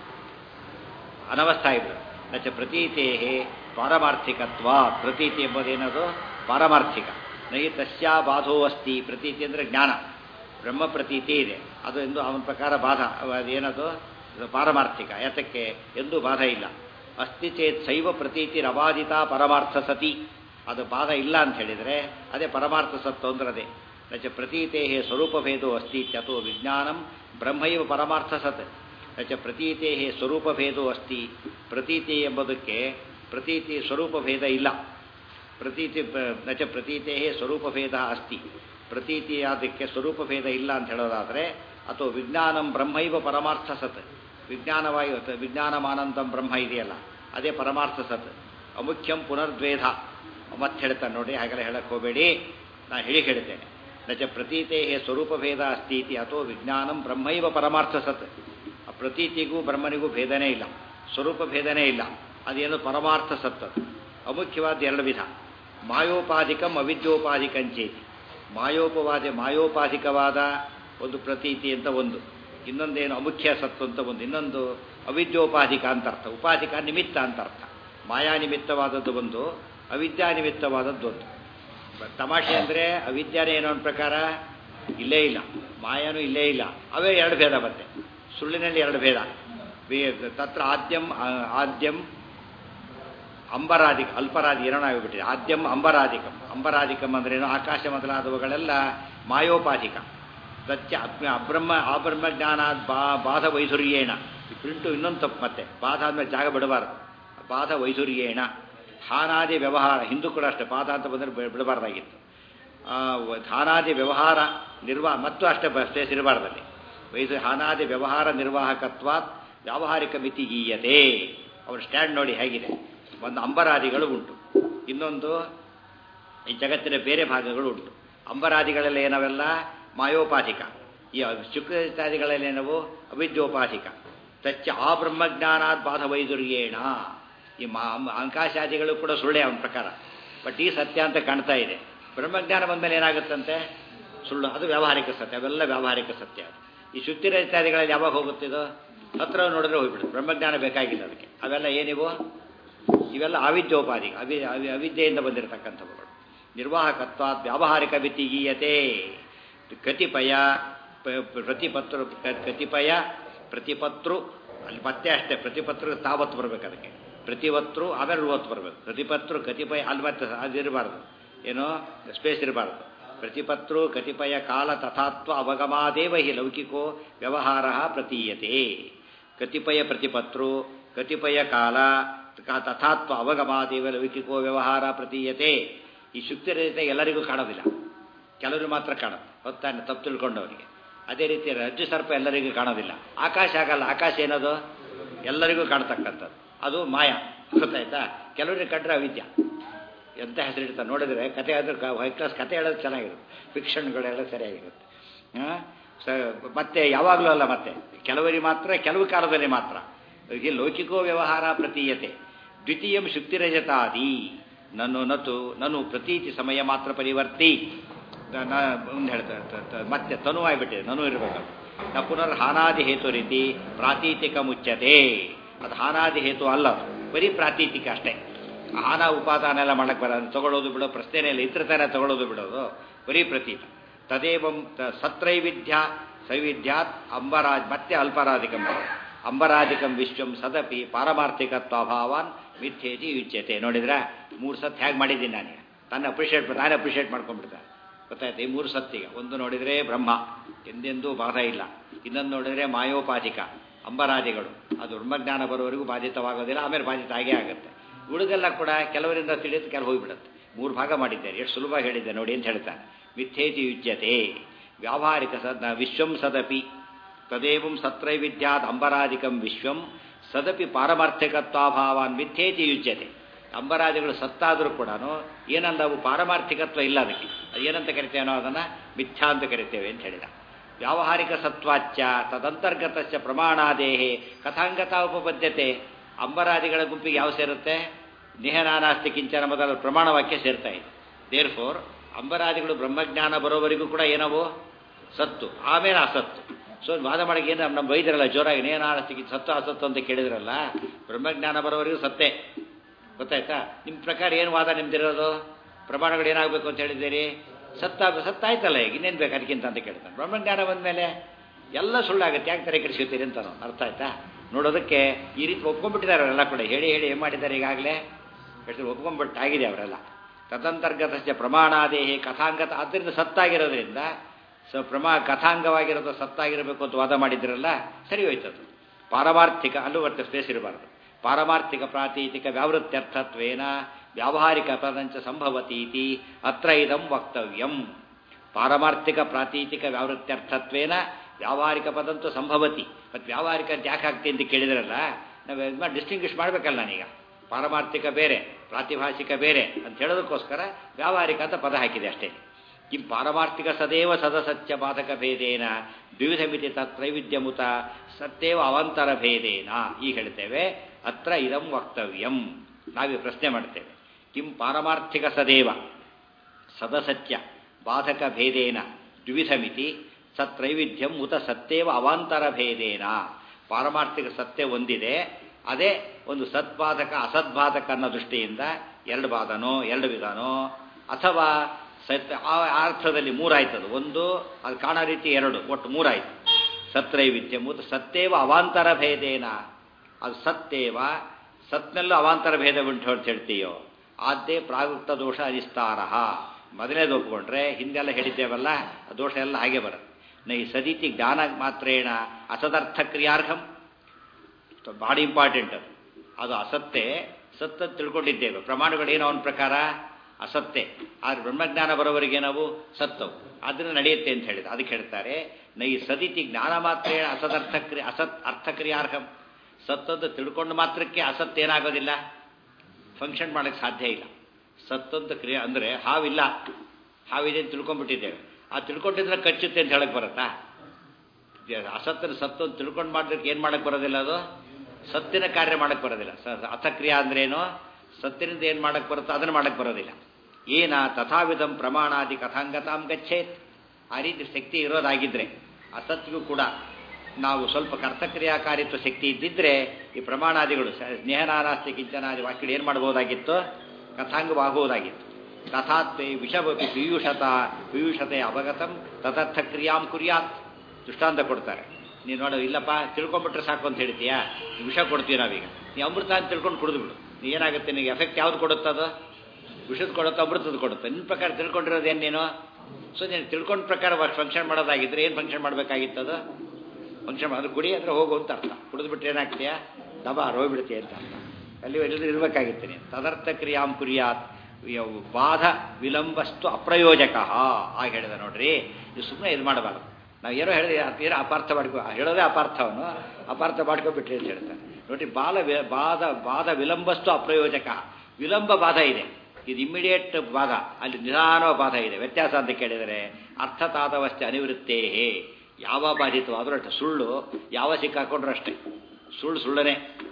ಅನವಸ್ಥಾ ಇದೆ. ನಚ ಪ್ರತೀತೇ ಪಾರಮಾರ್ಥಿಕತ್ವ. ಪ್ರತೀತಿ ಎಂಬುದೇನದು? ಪಾರಮಾರ್ಥಿಕ. ನಹಿ ತಸ್ಯಾ ಬಾಧೋ ಅಸ್ತಿ. ಪ್ರತೀತಿ ಅಂದರೆ ಜ್ಞಾನ, ಬ್ರಹ್ಮ ಪ್ರತೀತಿ ಇದೆ, ಅದು ಎಂದು ಅವನ ಪ್ರಕಾರ ಬಾಧ. ಅದೇನದು? ಪಾರಮಾರ್ಥಿಕ. ಯಾತಕ್ಕೆ? ಎಂದೂ ಬಾಧ ಇಲ್ಲ. ಅಸ್ತಿ ಚೇತ್ ಶೈವ ಪ್ರತೀತಿರಬಾಧಿತ ಪರಮಾರ್ಥ ಸತಿ. ಅದು ಬಾಧ ಇಲ್ಲ ಅಂತ ಹೇಳಿದರೆ ಅದೇ ಪರಮಾರ್ಥ ಸತ್ತು ಅಂದ್ರದೇ. ನಚ ಪ್ರತೀತೇ ಸ್ವರೂಪಭೇದೋ ಅಸ್ತಿ ಇತ್ಯಥೋ ವಿಜ್ಞಾನಂ ಬ್ರಹ್ಮೈವ ಪರಮಾರ್ಥ ಸತ್. ನಚ ಪ್ರತೀತೇ ಸ್ವರೂಪಭೇದೋ ಅಸ್ತಿ. ಪ್ರತೀತಿ ಎಂಬುದಕ್ಕೆ ಪ್ರತೀತಿ ಸ್ವರೂಪಭೇದ ಇಲ್ಲ. ಪ್ರತೀತಿ ನಚ ಪ್ರತೀತೇ ಸ್ವರೂಪಭೇದ ಅಸ್ತಿ. ಪ್ರತೀತಿಯಾದಕ್ಕೆ ಸ್ವರೂಪಭೇದ ಇಲ್ಲ ಅಂತ ಹೇಳೋದಾದರೆ ಅಥವಾ ವಿಜ್ಞಾನಂ ಬ್ರಹ್ಮೈವ ಪರಮಾರ್ಥ ಸತ್. ವಿಜ್ಞಾನವಾಗಿ ವಿಜ್ಞಾನಮಾನಂದಂ ಬ್ರಹ್ಮ ಇದೆಯಲ್ಲ ಅದೇ ಪರಮಾರ್ಥ ಸತ್. ಅಮುಖ್ಯಂ ಪುನರ್ದ್ವೇಧ. ಮತ್ತೆ ಹೇಳ್ತಾನೆ ನೋಡಿ, ಹಾಗೆಲ್ಲ ಹೇಳಕ್ಕೆ ಹೋಗಬೇಡಿ, ನಾನು ಹೇಳ್ತೇನೆ. ನಚ ಪ್ರತೀತೇ ಸ್ವರೂಪಭೇದ ಅಸ್ತಿ ಇತಿ ಅಥೋ ವಿಜ್ಞಾನಂ ಬ್ರಹ್ಮೈವ ಪರಮಾರ್ಥ ಸತ್. ಆ ಪ್ರತೀತಿಗೂ ಬ್ರಹ್ಮನಿಗೂ ಭೇದನೇ ಇಲ್ಲ, ಸ್ವರೂಪ ಭೇದನೇ ಇಲ್ಲ, ಅದೇನು ಪರಮಾರ್ಥ ಸತ್. ಅಮುಖ್ಯವಾದ ಎರಡು ವಿಧ, ಮಾಯೋಪಾಧಿಕಂ ಅವಿದ್ಯೋಪಾಧಿಕಂಚೇತಿ. ಮಾಯೋಪಾಧಿಕವಾದ ಒಂದು ಪ್ರತೀತಿ ಅಂತ ಒಂದು, ಇನ್ನೊಂದೇನು ಅಮುಖ್ಯ ಸತ್ತು ಅಂತ ಒಂದು, ಇನ್ನೊಂದು ಅವಿದ್ಯೋಪಾಧಿಕ ಅಂತ ಅರ್ಥ. ಉಪಾಧಿಕ ನಿಮಿತ್ತ ಅಂತ ಅರ್ಥ. ಮಾಯಾ ನಿಮಿತ್ತವಾದದ್ದು ಒಂದು, ಅವಿದ್ಯಾ ನಿಮಿತ್ತವಾದದ್ದು ಒಂದು. ತಮಾಷೆ ಅಂದರೆ ಅವಿದ್ಯಾನೇ ಏನೋ ಒಂದು ಪ್ರಕಾರ ಇಲ್ಲೇ ಇಲ್ಲ, ಮಾಯಾನೂ ಇಲ್ಲೇ ಇಲ್ಲ. ಅವೇ ಎರಡು ಭೇದ. ಮತ್ತೆ ಸುಳ್ಳಿನಲ್ಲಿ ಎರಡು ಭೇದ. ತತ್ರ ಆದ್ಯಂ ಅಂಬರಾಧಿಕ ಅಲ್ಪರಾಧಿ ಏನೋ ಆಗಿಬಿಟ್ಟಿದೆ. ಆದ್ಯಂ ಅಂಬರಾಧಿಕಂ. ಅಂಬರಾಧಿಕಂ ಅಂದ್ರೇನು? ಆಕಾಶ ಮೊದಲಾದವುಗಳೆಲ್ಲ ಮಾಯೋಪಾಧಿಕ. ಸತ್ಯ ಅಬ್ರಹ್ಮಜ್ಞಾನ ಬಾಧ ವೈಧುರ್ಯೇಣ. ಈ ಪ್ರಿಂಟು ಇನ್ನೊಂದು ತಪ್ಪು. ಮತ್ತೆ ಬಾಧ ಆದ್ಮೇಲೆ ಜಾಗ ಬಿಡಬಾರ್ದು. ಬಾಧ ವೈಧುರ್ಯೇಣ. ಹಾನಾದಿ ವ್ಯವಹಾರ, ಹಿಂದೂ ಕೂಡ ಅಷ್ಟೇ, ಬಾಧ ಅಂತ ಬಂದರೆ ಬಿಡಬಾರ್ದಾಗಿತ್ತು. ಹಾನಾದಿ ವ್ಯವಹಾರ ಮತ್ತು ಅಷ್ಟೇ ಸ್ಟೇಸ್ ಇರಬಾರ್ದಲ್ಲಿ. ಹಾನಾದಿ ವ್ಯವಹಾರ ನಿರ್ವಾಹಕತ್ವಾತ್ ವ್ಯಾವಹಾರಿಕ ಮಿತಿ ಗೀಯತೆ. ಅವ್ರ ಸ್ಟ್ಯಾಂಡ್ ನೋಡಿ ಹೇಗಿದೆ. ಒಂದು ಅಂಬರಾದಿಗಳು ಉಂಟು, ಇನ್ನೊಂದು ಈ ಜಗತ್ತಿನ ಬೇರೆ ಭಾಗಗಳು ಉಂಟು. ಅಂಬರಾದಿಗಳೆಲ್ಲ ಏನವೆಲ್ಲ ಮಾಯೋಪಾಧಿಕ, ಈ ಶುಕ್ರಾದಿಗಳಲ್ಲೇನವು ಅವಿದ್ಯೋಪಾಧಿಕ. ತಚ್ಚ ಆ ಬ್ರಹ್ಮಜ್ಞಾನಾತ್ ಬಾಧ ವೈದುರ್ಯೇಣ. ಈ ಆಕಾಶಾದಿಗಳು ಕೂಡ ಸುಳ್ಳೆ ಅವನ ಪ್ರಕಾರ, ಬಟ್ ಈ ಸತ್ಯ ಅಂತ ಕಾಣ್ತಾ ಇದೆ. ಬ್ರಹ್ಮಜ್ಞಾನ ಬಂದಮೇಲೆ ಏನಾಗುತ್ತಂತೆ? ಸುಳ್ಳು. ಅದು ವ್ಯಾವಹಾರಿಕ ಸತ್ಯ. ಅವೆಲ್ಲ ವ್ಯಾವಹಾರಿಕ ಸತ್ಯ. ಈ ಶುಕ್ತಿರಹಿತಾದಿಗಳಲ್ಲಿ ಯಾವಾಗ ಹೋಗುತ್ತಿದೋ ಹತ್ರ ನೋಡಿದ್ರೆ ಹೋಗ್ಬಿಡುತ್ತೆ. ಬ್ರಹ್ಮಜ್ಞಾನ ಬೇಕಾಗಿಲ್ಲ ಅದಕ್ಕೆ. ಅವೆಲ್ಲ ಏನಿವು? ಇವೆಲ್ಲ ಅವಿದ್ಯೋಪಾಧಿಕ, ಅವಿದ್ಯೆಯಿಂದ ಬಂದಿರತಕ್ಕಂಥವುಗಳು. ನಿರ್ವಾಹಕತ್ವಾತ್ ವ್ಯಾವಹಾರಿಕ ವಿತಿಗೀಯತೆ. ಕತಿಪಯ ಪ್ರತಿಪತ್ರು ಅಲ್ಲಿ ಮತ್ತೆ ಅಷ್ಟೇ. ಪ್ರತಿಪತ್ರು ತಾವತ್ತು ಬರಬೇಕು ಅದಕ್ಕೆ. ಪ್ರತಿವತ್ರು ಆಮೇಲೆ ರುವತ್ತು ಬರಬೇಕು. ಪ್ರತಿಪತ್ರು ಕತಿಪಯ ಅಲ್ಲಿ ಮತ್ತೆ ಅದಿರಬಾರ್ದು, ಏನೋ ಸ್ಪೇಸ್ ಇರಬಾರ್ದು. ಪ್ರತಿಪತ್ರು ಕತಿಪಯ ಕಾಲ ತಥಾತ್ವ ಅವಗಮಾದೇವ ಹಿ ಲೌಕಿಕೋ ವ್ಯವಹಾರ ಪ್ರತೀಯತೆ. ಕತಿಪಯ ಪ್ರತಿಪತ್ರು ಕತಿಪಯ ಕಾಲ ತಥಾತ್ವ ಅವಗಮಾದೇವ ಲೌಕಿಕೋ ವ್ಯವಹಾರ ಪ್ರತೀಯತೆ. ಈ ಶುಕ್ತಿರಹಿತ ಎಲ್ಲರಿಗೂ ಕಾಣೋದಿಲ್ಲ, ಕೆಲವರು ಮಾತ್ರ ಕಾಣೋದು. ಹೊತ್ತಾನೆ ತಪ್ಪು ತಿಳ್ಕೊಂಡವರಿಗೆ. ಅದೇ ರೀತಿ ರಜ್ಜು ಸರ್ಪ ಎಲ್ಲರಿಗೂ ಕಾಣೋದಿಲ್ಲ. ಆಕಾಶ ಆಗಲ್ಲ. ಆಕಾಶ ಏನದು? ಎಲ್ಲರಿಗೂ ಕಾಣ್ತಕ್ಕಂಥದ್ದು. ಅದು ಮಾಯ. ಗೊತ್ತಾಯ್ತಾ? ಕೆಲವರಿಗೆ ಕಂಡ್ರೆ ಅವಿದ್ಯ. ಎಂಥ ಹೆಸರಿಡ್ತಾರೆ ನೋಡಿದರೆ. ಕತೆ ಆದರೂ ಹೈ ಕ್ಲಾಸ್ ಕತೆ ಹೇಳೋದು ಚೆನ್ನಾಗಿರುತ್ತೆ, ಫಿಕ್ಷನ್ಗಳೆಲ್ಲ ಸರಿಯಾಗಿರುತ್ತೆ. ಮತ್ತೆ ಯಾವಾಗಲೂ ಅಲ್ಲ, ಮತ್ತೆ ಕೆಲವರಿಗೆ ಮಾತ್ರ, ಕೆಲವು ಕಾಲದಲ್ಲಿ ಮಾತ್ರ. ಈ ಲೌಕಿಕೋ ವ್ಯವಹಾರ ಪ್ರತೀಯತೆ. ದ್ವಿತೀಯಂ ಶುಕ್ತಿರಜತಾದಿ. ನಾನು ಪ್ರತೀತಿ ಸಮಯ ಮಾತ್ರ ಪರಿವರ್ತಿ. ಒಂದು ಹೇಳ್ತಾರೆ ಮತ್ತೆ ತನು ಆಗಿಬಿಟ್ಟಿದೆ, ನನು ಇರಬೇಕು. ನ ಪುನರ್ ಹಾನಾದಿ ಹೇತು ರೀತಿ ಪ್ರಾತೀತಿಕ ಮುಚ್ಚತೆ. ಅದು ಹಾನಾದಿ ಹೇತು ಅಲ್ಲ, ಬರೀ ಪ್ರಾತೀತಿಕ ಅಷ್ಟೇ. ಹಾನ ಉಪಾದಾನ ಎಲ್ಲ ಮಾಡಕ್ಕೆ ಬರೋದು, ತಗೊಳ್ಳೋದು ಬಿಡೋ ಪ್ರಶ್ನೆನೇ ಇಲ್ಲ. ಇತರ ಥರ ತಗೊಳ್ಳೋದು ಬಿಡೋದು ಬರೀ ಪ್ರತೀತ. ತದೇವಂ ಸತ್ರೈವಿಧ್ಯ ಸೈವಿಧ್ಯಾತ್ ಅಂಬರಾಜ್ ಮತ್ತೆ ಅಲ್ಪರಾಧಿಕಂ ಅಂಬರಾಧಿಕಂ ವಿಶ್ವಂ ಸದಪಿ ಪಾರಮಾರ್ಥಿಕತ್ವಾಭಾವಾನ್ ಮಿಥ್ಯೇತಿ ಯುಚ್ಯತೆ. ನೋಡಿದ್ರೆ 3 ಸತ್ ಹೇಗೆ ಮಾಡಿದ್ದೀನಿ ನಾನು, ನಾನೇ ಅಪ್ರಿಷಿಯೇಟ್ ಮಾಡ್ಕೊಂಡ್ಬಿಡ್ತಾರೆ. ಗೊತ್ತಾಯ್ತು? ಈ 3 ಸತ್ತಿಗೆ ಒಂದು ನೋಡಿದರೆ ಬ್ರಹ್ಮ ಎಂದೆಂದೂ ಬಾಧ ಇಲ್ಲ, ಇನ್ನೊಂದು ನೋಡಿದರೆ ಮಾಯೋಪಾಧಿಕ ಅಂಬರಾದಿಗಳು, ಅದು ಬ್ರಹ್ಮಜ್ಞಾನ ಬರೋವರೆಗೂ ಬಾಧಿತವಾಗೋದಿಲ್ಲ, ಆಮೇಲೆ ಬಾಧಿತ ಆಗೇ ಆಗುತ್ತೆ. ಉಳಿದೆಲ್ಲ ಕೂಡ ಕೆಲವರಿಂದ ತಿಳಿದು ಕೆಲವು ಹೋಗಿಬಿಡುತ್ತೆ. 3 ಭಾಗ ಮಾಡಿದ್ದಾರೆ, ಎಷ್ಟು ಸುಲಭ ಹೇಳಿದ್ದೆ ನೋಡಿ ಅಂತ ಹೇಳ್ತಾನೆ. ಮಿಥ್ಯೇತಿ ಯುಜ್ಯತೆ ವ್ಯಾವಹಾರಿಕ ವಿಶ್ವಂ ಸದಪಿ ತದೇವಂ ಸತ್ರೈವಿಧ್ಯಾತ್ ಅಂಬರಾಧಿಕಂ ವಿಶ್ವಂ ಸದಪಿ ಪಾರಮಾರ್ಥಿಕತ್ವಾಭಾವಾನ್ ಮಿಥ್ಯೇತಿ ಯುಜ್ಯತೆ. ಅಂಬರಾದಿಗಳು ಸತ್ತಾದರೂ ಕೂಡ ಏನಲ್ಲವು ಪಾರಮಾರ್ಥಿಕತ್ವ ಇಲ್ಲ ಅದಕ್ಕೆ. ಅದು ಏನಂತ ಕರಿತೇವೆ ನಾವು ಅದನ್ನು? ಮಿಥ್ಯಾ ಅಂತ ಕರಿತೇವೆ ಅಂತ ಹೇಳಿದ. ವ್ಯಾವಹಾರಿಕ ಸತ್ವಾಚ್ಯ ತದಂತರ್ಗತಶ್ಚ ಪ್ರಮಾಣಾದೇಹೇ ಕಥಾಂಗತ ಉಪಪದ್ಯತೆ. ಅಂಬರಾದಿಗಳ ಗುಂಪಿಗೆ ಯಾವ ಸೇರುತ್ತೆ? ನಿಹನಾನಾಸ್ತಿ ಕಿಂಚನ ಮೊದಲ ಪ್ರಮಾಣ ವಾಕ್ಯ ಸೇರ್ತಾ ಇದೆ. ದೇರ್ ಫೋರ್ ಅಂಬರಾದಿಗಳು ಬ್ರಹ್ಮಜ್ಞಾನ ಬರೋವರೆಗೂ ಕೂಡ ಏನವು? ಸತ್ತು, ಆಮೇಲೆ ಅಸತ್ತು. ಸೊ ವಾದ ಮಾಡಕ್ಕೆ ಏನು ನಮ್ಮ ಬೈದಿರಲ್ಲ ಜೋರಾಗಿ, ನಿಹನಾನಾಸ್ತಿ ಸತ್ತು ಅಸತ್ತು ಅಂತ ಕೇಳಿದ್ರಲ್ಲ, ಬ್ರಹ್ಮಜ್ಞಾನ ಬರೋವರೆಗೂ ಸತ್ತೇ. ಗೊತ್ತಾಯ್ತಾ? ನಿಮ್ಮ ಪ್ರಕಾರ ಏನು ವಾದ ನಿಮ್ದಿರೋದು? ಪ್ರಮಾಣಗಳು ಏನಾಗಬೇಕು ಅಂತ ಹೇಳಿದ್ದೀರಿ? ಸತ್ತಾಯ್ತಲ್ಲ, ಈಗ ಇನ್ನೇನು ಬೇಕು ಅದಕ್ಕಿಂತ ಅಂತ ಕೇಳ್ತಾನೆ. ಬ್ರಹ್ಮಜ್ಞಾನ ಬಂದಮೇಲೆ ಎಲ್ಲ ಸುಳ್ಳಾಗುತ್ತೆ, ಯಾಕೆ ತಲೆ ಕೆಡಿಸ್ಕೊತೀರಿ ಅಂತ. ಅರ್ಥ ಆಯ್ತಾ? ನೋಡೋದಕ್ಕೆ ಈ ರೀತಿ ಒಪ್ಕೊಂಡ್ಬಿಟ್ಟಿದ್ದಾರೆ ಅವರೆಲ್ಲ ಕೂಡ. ಹೇಳಿ ಏನು ಮಾಡಿದ್ದಾರೆ ಈಗಾಗಲೇ? ಒಪ್ಕೊಂಡ್ಬಿಟ್ಟಾಗಿದೆ ಅವರೆಲ್ಲ. ತದಂತರ್ಗತ ಪ್ರಮಾಣಾದೇಹಿ ಕಥಾಂಗತ, ಆದ್ದರಿಂದ ಸತ್ತಾಗಿರೋದ್ರಿಂದ ಕಥಾಂಗವಾಗಿರೋದು ಸತ್ತಾಗಿರಬೇಕು ಅಂತ ವಾದ ಮಾಡಿದ್ರಲ್ಲ, ಸರಿ ಹೋಯ್ತದು. ಪಾರಮಾರ್ಥಿಕ ಅಲ್ಲೂ ಬರ್ತ ಸ್ಪೇಸ್ ಇರಬಾರ್ದು. ಪಾರಮಾರ್ಥಿಕ ಪ್ರಾತೀತಿಕ ವ್ಯಾವೃತ್ಯರ್ಥತ್ವೇನ ವ್ಯಾವಹಾರಿಕ ಪದಂಚ ಸಂಭವತೀತಿ ಅತ್ರ ಇದಂ ವಕ್ತವ್ಯಂ. ಪಾರಮಾರ್ಥಿಕ ಪ್ರಾತೀತಿಕ ವ್ಯಾವೃತ್ಯರ್ಥತ್ವೇನ ವ್ಯಾವಹಾರಿಕ ಪದಂತೂ ಸಂಭವತಿ. ಮತ್ತು ವ್ಯಾವಹಾರಿಕ ಅಂತ ಯಾಕೆ ಆಗ್ತಿ ಅಂತ ಕೇಳಿದ್ರಲ್ಲ, ನಾವು ಡಿಸ್ಟಿಂಗ್ವಿಷ್ ಮಾಡಬೇಕಲ್ಲ ನಾನೀಗ. ಪಾರಮಾರ್ಥಿಕ ಬೇರೆ, ಪ್ರಾತಿಭಾಷಿಕ ಬೇರೆ ಅಂತ ಹೇಳೋದಕ್ಕೋಸ್ಕರ ವ್ಯಾವಹಾರಿಕ ಅಂತ ಪದ ಹಾಕಿದೆ ಅಷ್ಟೇ. ಕಿಂ ಪಾರಮಾರ್ಥಿಕ ಸದೇವ ಸದಸತ್ಯ ಬಾಧಕ ಭೇದೇನ ದ್ವಿವಿಧ ಮಿತಿ ತತ್ರೈವಿಧ್ಯಮುತ ಸತ್ಯೇವ ಅವಾಂತರ ಭೇದೇನ. ಈಗ ಹೇಳ್ತೇವೆ ಅತ್ರ ಇದಂ ವಕ್ತವ್ಯಂ. ನಾವೀ ಪ್ರಶ್ನೆ ಮಾಡ್ತೇವೆ, ಕಿಂ ಪಾರಮಾರ್ಥಿಕ ಸದೇವ ಸದಸತ್ಯ ಬಾಧಕ ಭೇದೇನ ದ್ವಿವಿಧ ಮಿತಿ ಸತ್ರೈವಿಧ್ಯಂ ಉತ ಸತ್ಯೇವ ಅವಾಂತರ ಭೇದೇನ. ಪಾರಮಾರ್ಥಿಕ ಸತ್ಯ ಒಂದಿದೆ, ಅದೇ ಒಂದು ಸದ್ಬಾಧಕ ಅಸದ್ಬಾಧಕ ಅನ್ನೋ ದೃಷ್ಟಿಯಿಂದ 2 ಬಾಧನೋ 2 ವಿಧನೋ, ಅಥವಾ ಸತ್ಯ ಆ ಅರ್ಥದಲ್ಲಿ 3 ಆಯ್ತದು. ಒಂದು ಅದು ಕಾಣೋ ರೀತಿ 2, ಒಟ್ಟು 3 ಆಯ್ತು. ಸತ್ರೈವಿಧ್ಯ ಮೂತ ಸತ್ಯೇವ ಅವಾಂತರ ಭೇದೇನ. ಅದು ಸತ್ಯೇವ, ಸತ್ನಲ್ಲೂ ಅವಾಂತರ ಭೇದ ಉಂಟು ಅಂತ ಹೇಳ್ತೀಯೋ, ಆದ್ದೇ ಪ್ರಾಗುಕ್ತ ದೋಷ ಅಧಿಸ್ತಾರ. ಮೊದಲನೇದು ಒಪ್ಕೊಂಡ್ರೆ ಹಿಂದೆಲ್ಲ ಹೇಳಿದ್ದೇವಲ್ಲ, ಆ ದೋಷ ಎಲ್ಲ ಹಾಗೆ ಬರುತ್ತೆ. ನೈ ಸದಿತಿ ಜ್ಞಾನ ಮಾತ್ರೇಣ ಅಸದರ್ಥ ಕ್ರಿಯಾರ್ಹಂ. ಭಾಳ ಇಂಪಾರ್ಟೆಂಟ್ ಅದು. ಅಸತ್ತೆ ಸತ್ತ ತಿಳ್ಕೊಂಡಿದ್ದೇವೆ, ಪ್ರಮಾಣಗಳೇನೋ ಅವನ ಪ್ರಕಾರ ಅಸತ್ತೆ. ಆದರೆ ಬ್ರಹ್ಮಜ್ಞಾನ ಬರೋವರೆಗೆ ನಾವು ಸತ್ತವು, ಅದನ್ನು ನಡೆಯುತ್ತೆ ಅಂತ ಹೇಳಿದ. ಅದಕ್ಕೆ ಹೇಳ್ತಾರೆ ನೈ ಸದಿತಿ ಜ್ಞಾನ ಮಾತ್ರೇಣ ಅಸತ್ ಅರ್ಥಕ್ರಿಯಾರ್ಹಂ. ಸತ್ತದ್ದು ತಿಳ್ಕೊಂಡು ಮಾತ್ರಕ್ಕೆ ಅಸತ್ ಏನಾಗೋದಿಲ್ಲ, ಫಂಕ್ಷನ್ ಮಾಡೋಕ್ಕೆ ಸಾಧ್ಯ ಇಲ್ಲ. ಸತ್ತಂತ ಕ್ರಿಯೆ ಅಂದರೆ ಹಾವಿಲ್ಲ, ಹಾವಿದೆ ಅಂತ ತಿಳ್ಕೊಂಡ್ಬಿಟ್ಟಿದ್ದೇವೆ, ಆ ತಿಳ್ಕೊಂಡಿದ್ರೆ ಕಚ್ಚುತ್ತೆ ಅಂತ ಹೇಳಕ್ಕೆ ಬರುತ್ತಾ? ಅಸತ್ತನ್ನು ಸತ್ತು ಅಂತ ತಿಳ್ಕೊಂಡು ಮಾಡೋದಕ್ಕೆ ಏನು ಮಾಡಕ್ಕೆ ಬರೋದಿಲ್ಲ, ಅದು ಸತ್ತಿನ ಕಾರ್ಯ ಮಾಡಕ್ಕೆ ಬರೋದಿಲ್ಲ. ಅರ್ಥಕ್ರಿಯೆ ಅಂದ್ರೇನು? ಸತ್ತಿನಿಂದ ಏನು ಮಾಡಕ್ಕೆ ಬರುತ್ತೋ ಅದನ್ನು ಮಾಡಕ್ಕೆ ಬರೋದಿಲ್ಲ. ಏನ ತಥಾವಿಧಂ ಪ್ರಮಾಣಾದಿ ಕಥಾಂಗತಾಂ ಗಚ್ಚೇತ್. ಆ ರೀತಿ ಶಕ್ತಿ ಇರೋದಾಗಿದ್ದರೆ ಅಸತ್ಗೂ ಕೂಡ ನಾವು ಸ್ವಲ್ಪ ಕರ್ತಕ್ರಿಯಾಕಾರಿತ್ವ ಶಕ್ತಿ ಇದ್ದಿದ್ದರೆ ಈ ಪ್ರಮಾಣಾದಿಗಳು ಸ್ನೇಹನಾನಾಸ್ತಿ ಕಿಂಚನಾದಿ ವಾಕ್ಯಗಳು ಏನು ಮಾಡ್ಬೋದಾಗಿತ್ತು? ಕಥಾಂಗವಾಗುವುದಾಗಿತ್ತು. ತಥಾತ್ವೇ ವಿಷವಪಿ ಪೀಯೂಷತೆ ಅವಗತಂ ತದರ್ಥ ಕ್ರಿಯಾಂ ಕುರ್ಯಾತ್. ದೃಷ್ಟಾಂತ ಕೊಡ್ತಾರೆ. ನೀನು ನೋಡೋ ಇಲ್ಲಪ್ಪ ತಿಳ್ಕೊಂಬಿಟ್ರೆ ಸಾಕು ಅಂತ ಹೇಳ್ತೀಯಾ, ವಿಷ ಕೊಡ್ತೀವಿ ನಾವೀಗ, ನೀ ಅಮೃತ ಅಂತ ತಿಳ್ಕೊಂಡು ಕುಡಿದು ಬಿಡು. ನೀ ಏನಾಗುತ್ತೆ, ನಿನಗೆ ಎಫೆಕ್ಟ್ ಯಾವ್ದು ಕೊಡುತ್ತದು? ವಿಷದ ಕೊಡುತ್ತೋ ಅಮೃತದ ಕೊಡುತ್ತೆ? ನಿನ್ನ ಪ್ರಕಾರ ತಿಳ್ಕೊಂಡಿರೋದೇನು ನೀನು? ಸೊ ನೀನು ತಿಳ್ಕೊಂಡ ಪ್ರಕಾರ ಫಂಕ್ಷನ್ ಮಾಡೋದಾಗಿದ್ದರೆ ಏನು ಫಂಕ್ಷನ್ ಮಾಡಬೇಕಾಗಿತ್ತದು? ಫಂಕ್ಷನ್ ಮಾಡೋದು ಕುಡಿ ಅಂದರೆ ಹೋಗು ಅಂತ ಅರ್ಥ. ಕುಡಿದು ಬಿಟ್ಟರೆ ಏನಾಗ್ತೀಯಾ? ದಬಾ ಹೋಗ್ಬಿಡ್ತೀಯ ಅಂತ ಅರ್ಥ. ಅಲ್ಲಿ ಇರಬೇಕಾಗಿತ್ತು ನೀನು. ತದರ್ಥ ಕ್ರಿಯಾಂ ಕುರ್ಯಾತ್ ಬಾಧ ವಿಳಂಬಸ್ತು ಅಪ್ರಯೋಜಕ ಆಗಿ ಹೇಳಿದ. ನೋಡ್ರಿ, ಇದು ಸುಮ್ಮನೆ ಇದು ಮಾಡಬಾರ್ದು. ನಾವು ಏನೋ ಹೇಳಿದೆ ಏನೋ ಅಪಾರ್ಥ ಮಾಡ್ಕೊ, ಹೇಳೋದೇ ಅಪಾರ್ಥವನ್ನು ಅಪಾರ್ಥ ಮಾಡ್ಕೊಬಿಟ್ರಿ ಅಂತ ಹೇಳ್ತಾರೆ. ನೋಡ್ರಿ, ಬಾಧ ವಿಳಂಬಸ್ತು ಅಪ್ರಯೋಜಕ. ವಿಳಂಬ ಬಾಧ ಇದೆ, ಇದು ಇಮ್ಮಿಡಿಯೇಟ್ ಬಾಧ, ಅಲ್ಲಿ ನಿಧಾನ ಬಾಧ ಇದೆ. ವ್ಯತ್ಯಾಸ ಅಂತ ಕೇಳಿದರೆ ಅರ್ಥತಾದವಷ್ಟೇ ಅನಿವೃತ್ತೇ. ಯಾವ ಬಾಧಿತವಾದರೂ ಅಷ್ಟೇ. ಸುಳ್ಳು ಯಾವ ಸಿಕ್ಕಾಕೊಂಡ್ರು ಅಷ್ಟೇ. ಸುಳ್ಳನೇ.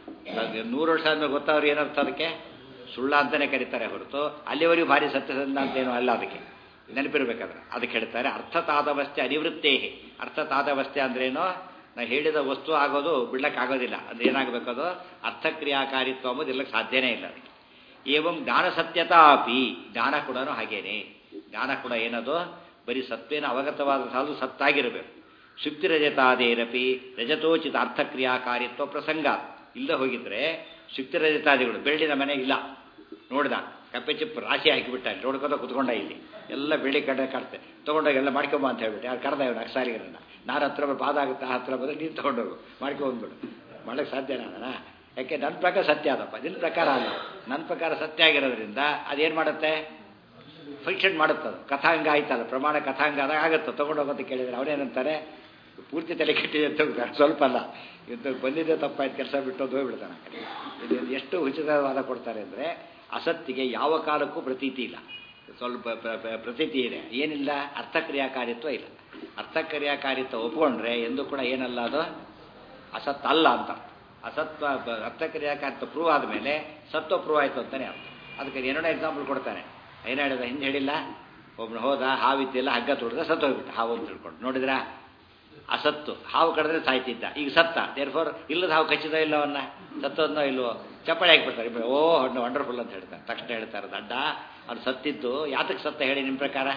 100 ವರ್ಷ ಆದ್ಮೇಲೆ ಗೊತ್ತಾವ್ರು ಏನರ್ಥ ಅದಕ್ಕೆ? ಸುಳ್ಳ ಅಂತಲೇ ಕರೀತಾರೆ ಹೊರತು ಅಲ್ಲಿವರೆಗೂ ಭಾರಿ ಸತ್ಯಸಂಧ ಅಂತೇನೋ ಅಲ್ಲ. ಅದಕ್ಕೆ ನೆನಪಿರ್ಬೇಕಾದ್ರೆ ಅದಕ್ಕೆ ಹೇಳ್ತಾರೆ ಅರ್ಥತಾದವಸ್ಥೆ ಅನಿವೃತ್ತೇ. ಅರ್ಥತಾದವಸ್ಥೆ ಅಂದ್ರೇನೋ ನಾವು ಹೇಳಿದ ವಸ್ತು ಆಗೋದು ಬಿಡ್ಲಕ್ಕಾಗೋದಿಲ್ಲ. ಅದು ಏನಾಗಬೇಕದು ಅರ್ಥಕ್ರಿಯಾಕಾರಿತ್ವ ಅಂಬೋದು ಇರ್ಲಕ್ಕೆ ಸಾಧ್ಯನೇ ಇಲ್ಲ ಅದಕ್ಕೆ. ಏವಂ ಜ್ಞಾನ ಸತ್ಯತಾ ಅಪಿ, ಜ್ಞಾನ ಕೂಡ ಹಾಗೇನೆ. ಜ್ಞಾನ ಕೂಡ ಏನದು ಬರೀ ಸತ್ವೇನ ಅವಗತವಾದ ಸಾಲು ಸತ್ತಾಗಿರಬೇಕು. ಶುಕ್ತಿ ರಜತಾದೇರಪಿ ರಜತೋಚಿತ ಅರ್ಥಕ್ರಿಯಾಕಾರಿತ್ವ ಪ್ರಸಂಗ ಇಲ್ಲ ಹೋಗಿದ್ರೆ ಶುಕ್ತಿ ರಜತಾದಿಗಳು ಬೆಳ್ಳಿನ ಮನೆ ಇಲ್ಲ ನೋಡ್ದ ಕಪ್ಪೆ ಚಿಪ್ಪು ರಾಶಿ ಹಾಕಿಬಿಟ್ಟ ನೋಡ್ಕೊಂಡ ಕುತ್ಕೊಂಡ ಇಲ್ಲಿ ಎಲ್ಲ ಬೆಳ್ಳಿ ಕಡೆ ಕಾಡ್ತೆ ತೊಗೊಂಡೋಗಿ ಎಲ್ಲ ಮಾಡ್ಕೊಂಬ ಅಂತ ಹೇಳ್ಬಿಟ್ಟು ಯಾರು ಕರೆದ ಇವನು ಅಕ್ಸಾರಿಗರನ್ನ ನಾನು ಹತ್ರ ಬಾದ ಆಗುತ್ತೆ ಆ ಹತ್ರ ಬಂದರೆ ನೀನು ತೊಗೊಂಡೋಗು ಮಾಡ್ಕೊಂಡ್ಬಿಡು. ಮಾಡೋಕ್ಕೆ ಸಾಧ್ಯನಾ ಅದನ್ನ? ಯಾಕೆ ನನ್ನ ಪ್ರಕಾರ ಸತ್ಯ ಅದಪ್ಪ, ನಿನ್ನ ಪ್ರಕಾರ ಅಲ್ಲ. ನನ್ನ ಪ್ರಕಾರ ಸತ್ಯ ಆಗಿರೋದ್ರಿಂದ ಅದೇನು ಮಾಡುತ್ತೆ ಫಂಕ್ಷನ್ ಮಾಡುತ್ತದು. ಕಥಾಂಗ ಆಯ್ತಲ್ಲ, ಪ್ರಮಾಣ ಕಥಾಂಗ ಆದಾಗ ಆಗುತ್ತೆ. ತೊಗೊಂಡೋಗೋದು ಕೇಳಿದರೆ ಅವನೇನಂತಾರೆ ಪೂರ್ತಿ ತಲೆ ಕೆಟ್ಟಿದೆ ಅಂತ ಸ್ವಲ್ಪ ಅಲ್ಲ ಇವತ್ತು ಬಂದಿದ್ದೆ ತಪ್ಪಾಯ್ತು ಕೆಲಸ ಬಿಟ್ಟೋದು ಹೋಗ್ಬಿಡ್ತಾನೆ. ಇದು ಎಷ್ಟು ಉಚಿತವಾದ ಕೊಡ್ತಾರೆ ಅಂದರೆ ಅಸತ್ತಿಗೆ ಯಾವ ಕಾಲಕ್ಕೂ ಪ್ರತೀತಿ ಇಲ್ಲ. ಸ್ವಲ್ಪ ಪ್ರತೀತಿ ಇದೆ, ಏನಿಲ್ಲ ಅರ್ಥಕ್ರಿಯಾಕಾರಿತ್ವ ಇಲ್ಲ. ಅರ್ಥಕ್ರಿಯಾಕಾರಿತ್ವ ಒಪ್ಕೊಂಡ್ರೆ ಎಂದು ಕೂಡ ಏನಲ್ಲ ಅದು ಅಸತ್ ಅಲ್ಲ ಅಂತ. ಅಸತ್ವ ಅರ್ಥಕ್ರಿಯಾಕಾರಿತ್ವ ಪ್ರೂವ್ ಆದಮೇಲೆ ಸತ್ವ ಪ್ರೂವ್ ಆಯಿತು ಅಂತಲೇ ಅರ್ಥ. ಅದಕ್ಕೆ ಎರಡನೇ ಎಕ್ಸಾಂಪಲ್ ಕೊಡ್ತಾನೆ. ಏನು ಹೇಳಿದ ಹಿಂದೆ ಹೇಳಿಲ್ಲ, ಒಬ್ಬನು ಹೋದ ಹಾವಿದ್ದೆಲ್ಲ ಹಗ್ಗ ತೊಡಿದ ಸತ್ತೋಗ್ಬಿಟ್ಟ ಹಾವು ಅಂತ ತಿಳ್ಕೊಂಡು ನೋಡಿದ್ರಾ ಅಸತ್ತು. ಹಾವು ಕಡಿದ್ರೆ ಸಾಯ್ತಿದ್ದ, ಈಗ ಸತ್ತ. ದೇರ್ಫೋರ್ ಇಲ್ಲದ ಹಾವು ಕಚ್ಚಿದೋ ಇಲ್ಲವನ್ನ ಸತ್ತೋದ್ನೋ ಇಲ್ವೋ ಚಪ್ಪಾಳೆ ಹಾಕಿಬಿಡ್ತಾರೆ. ಓ ವಂಡರ್ಫುಲ್ ಅಂತ ಹೇಳ್ತಾರೆ. ತಕ್ಷಣ ಹೇಳ್ತಾರೆ ದಡ್ಡ ಅವ್ನು ಸತ್ತಿದ್ದು ಯಾತಕ್ಕೆ ಸತ್ತ ಹೇಳಿ ನಿಮ್ಮ ಪ್ರಕಾರ?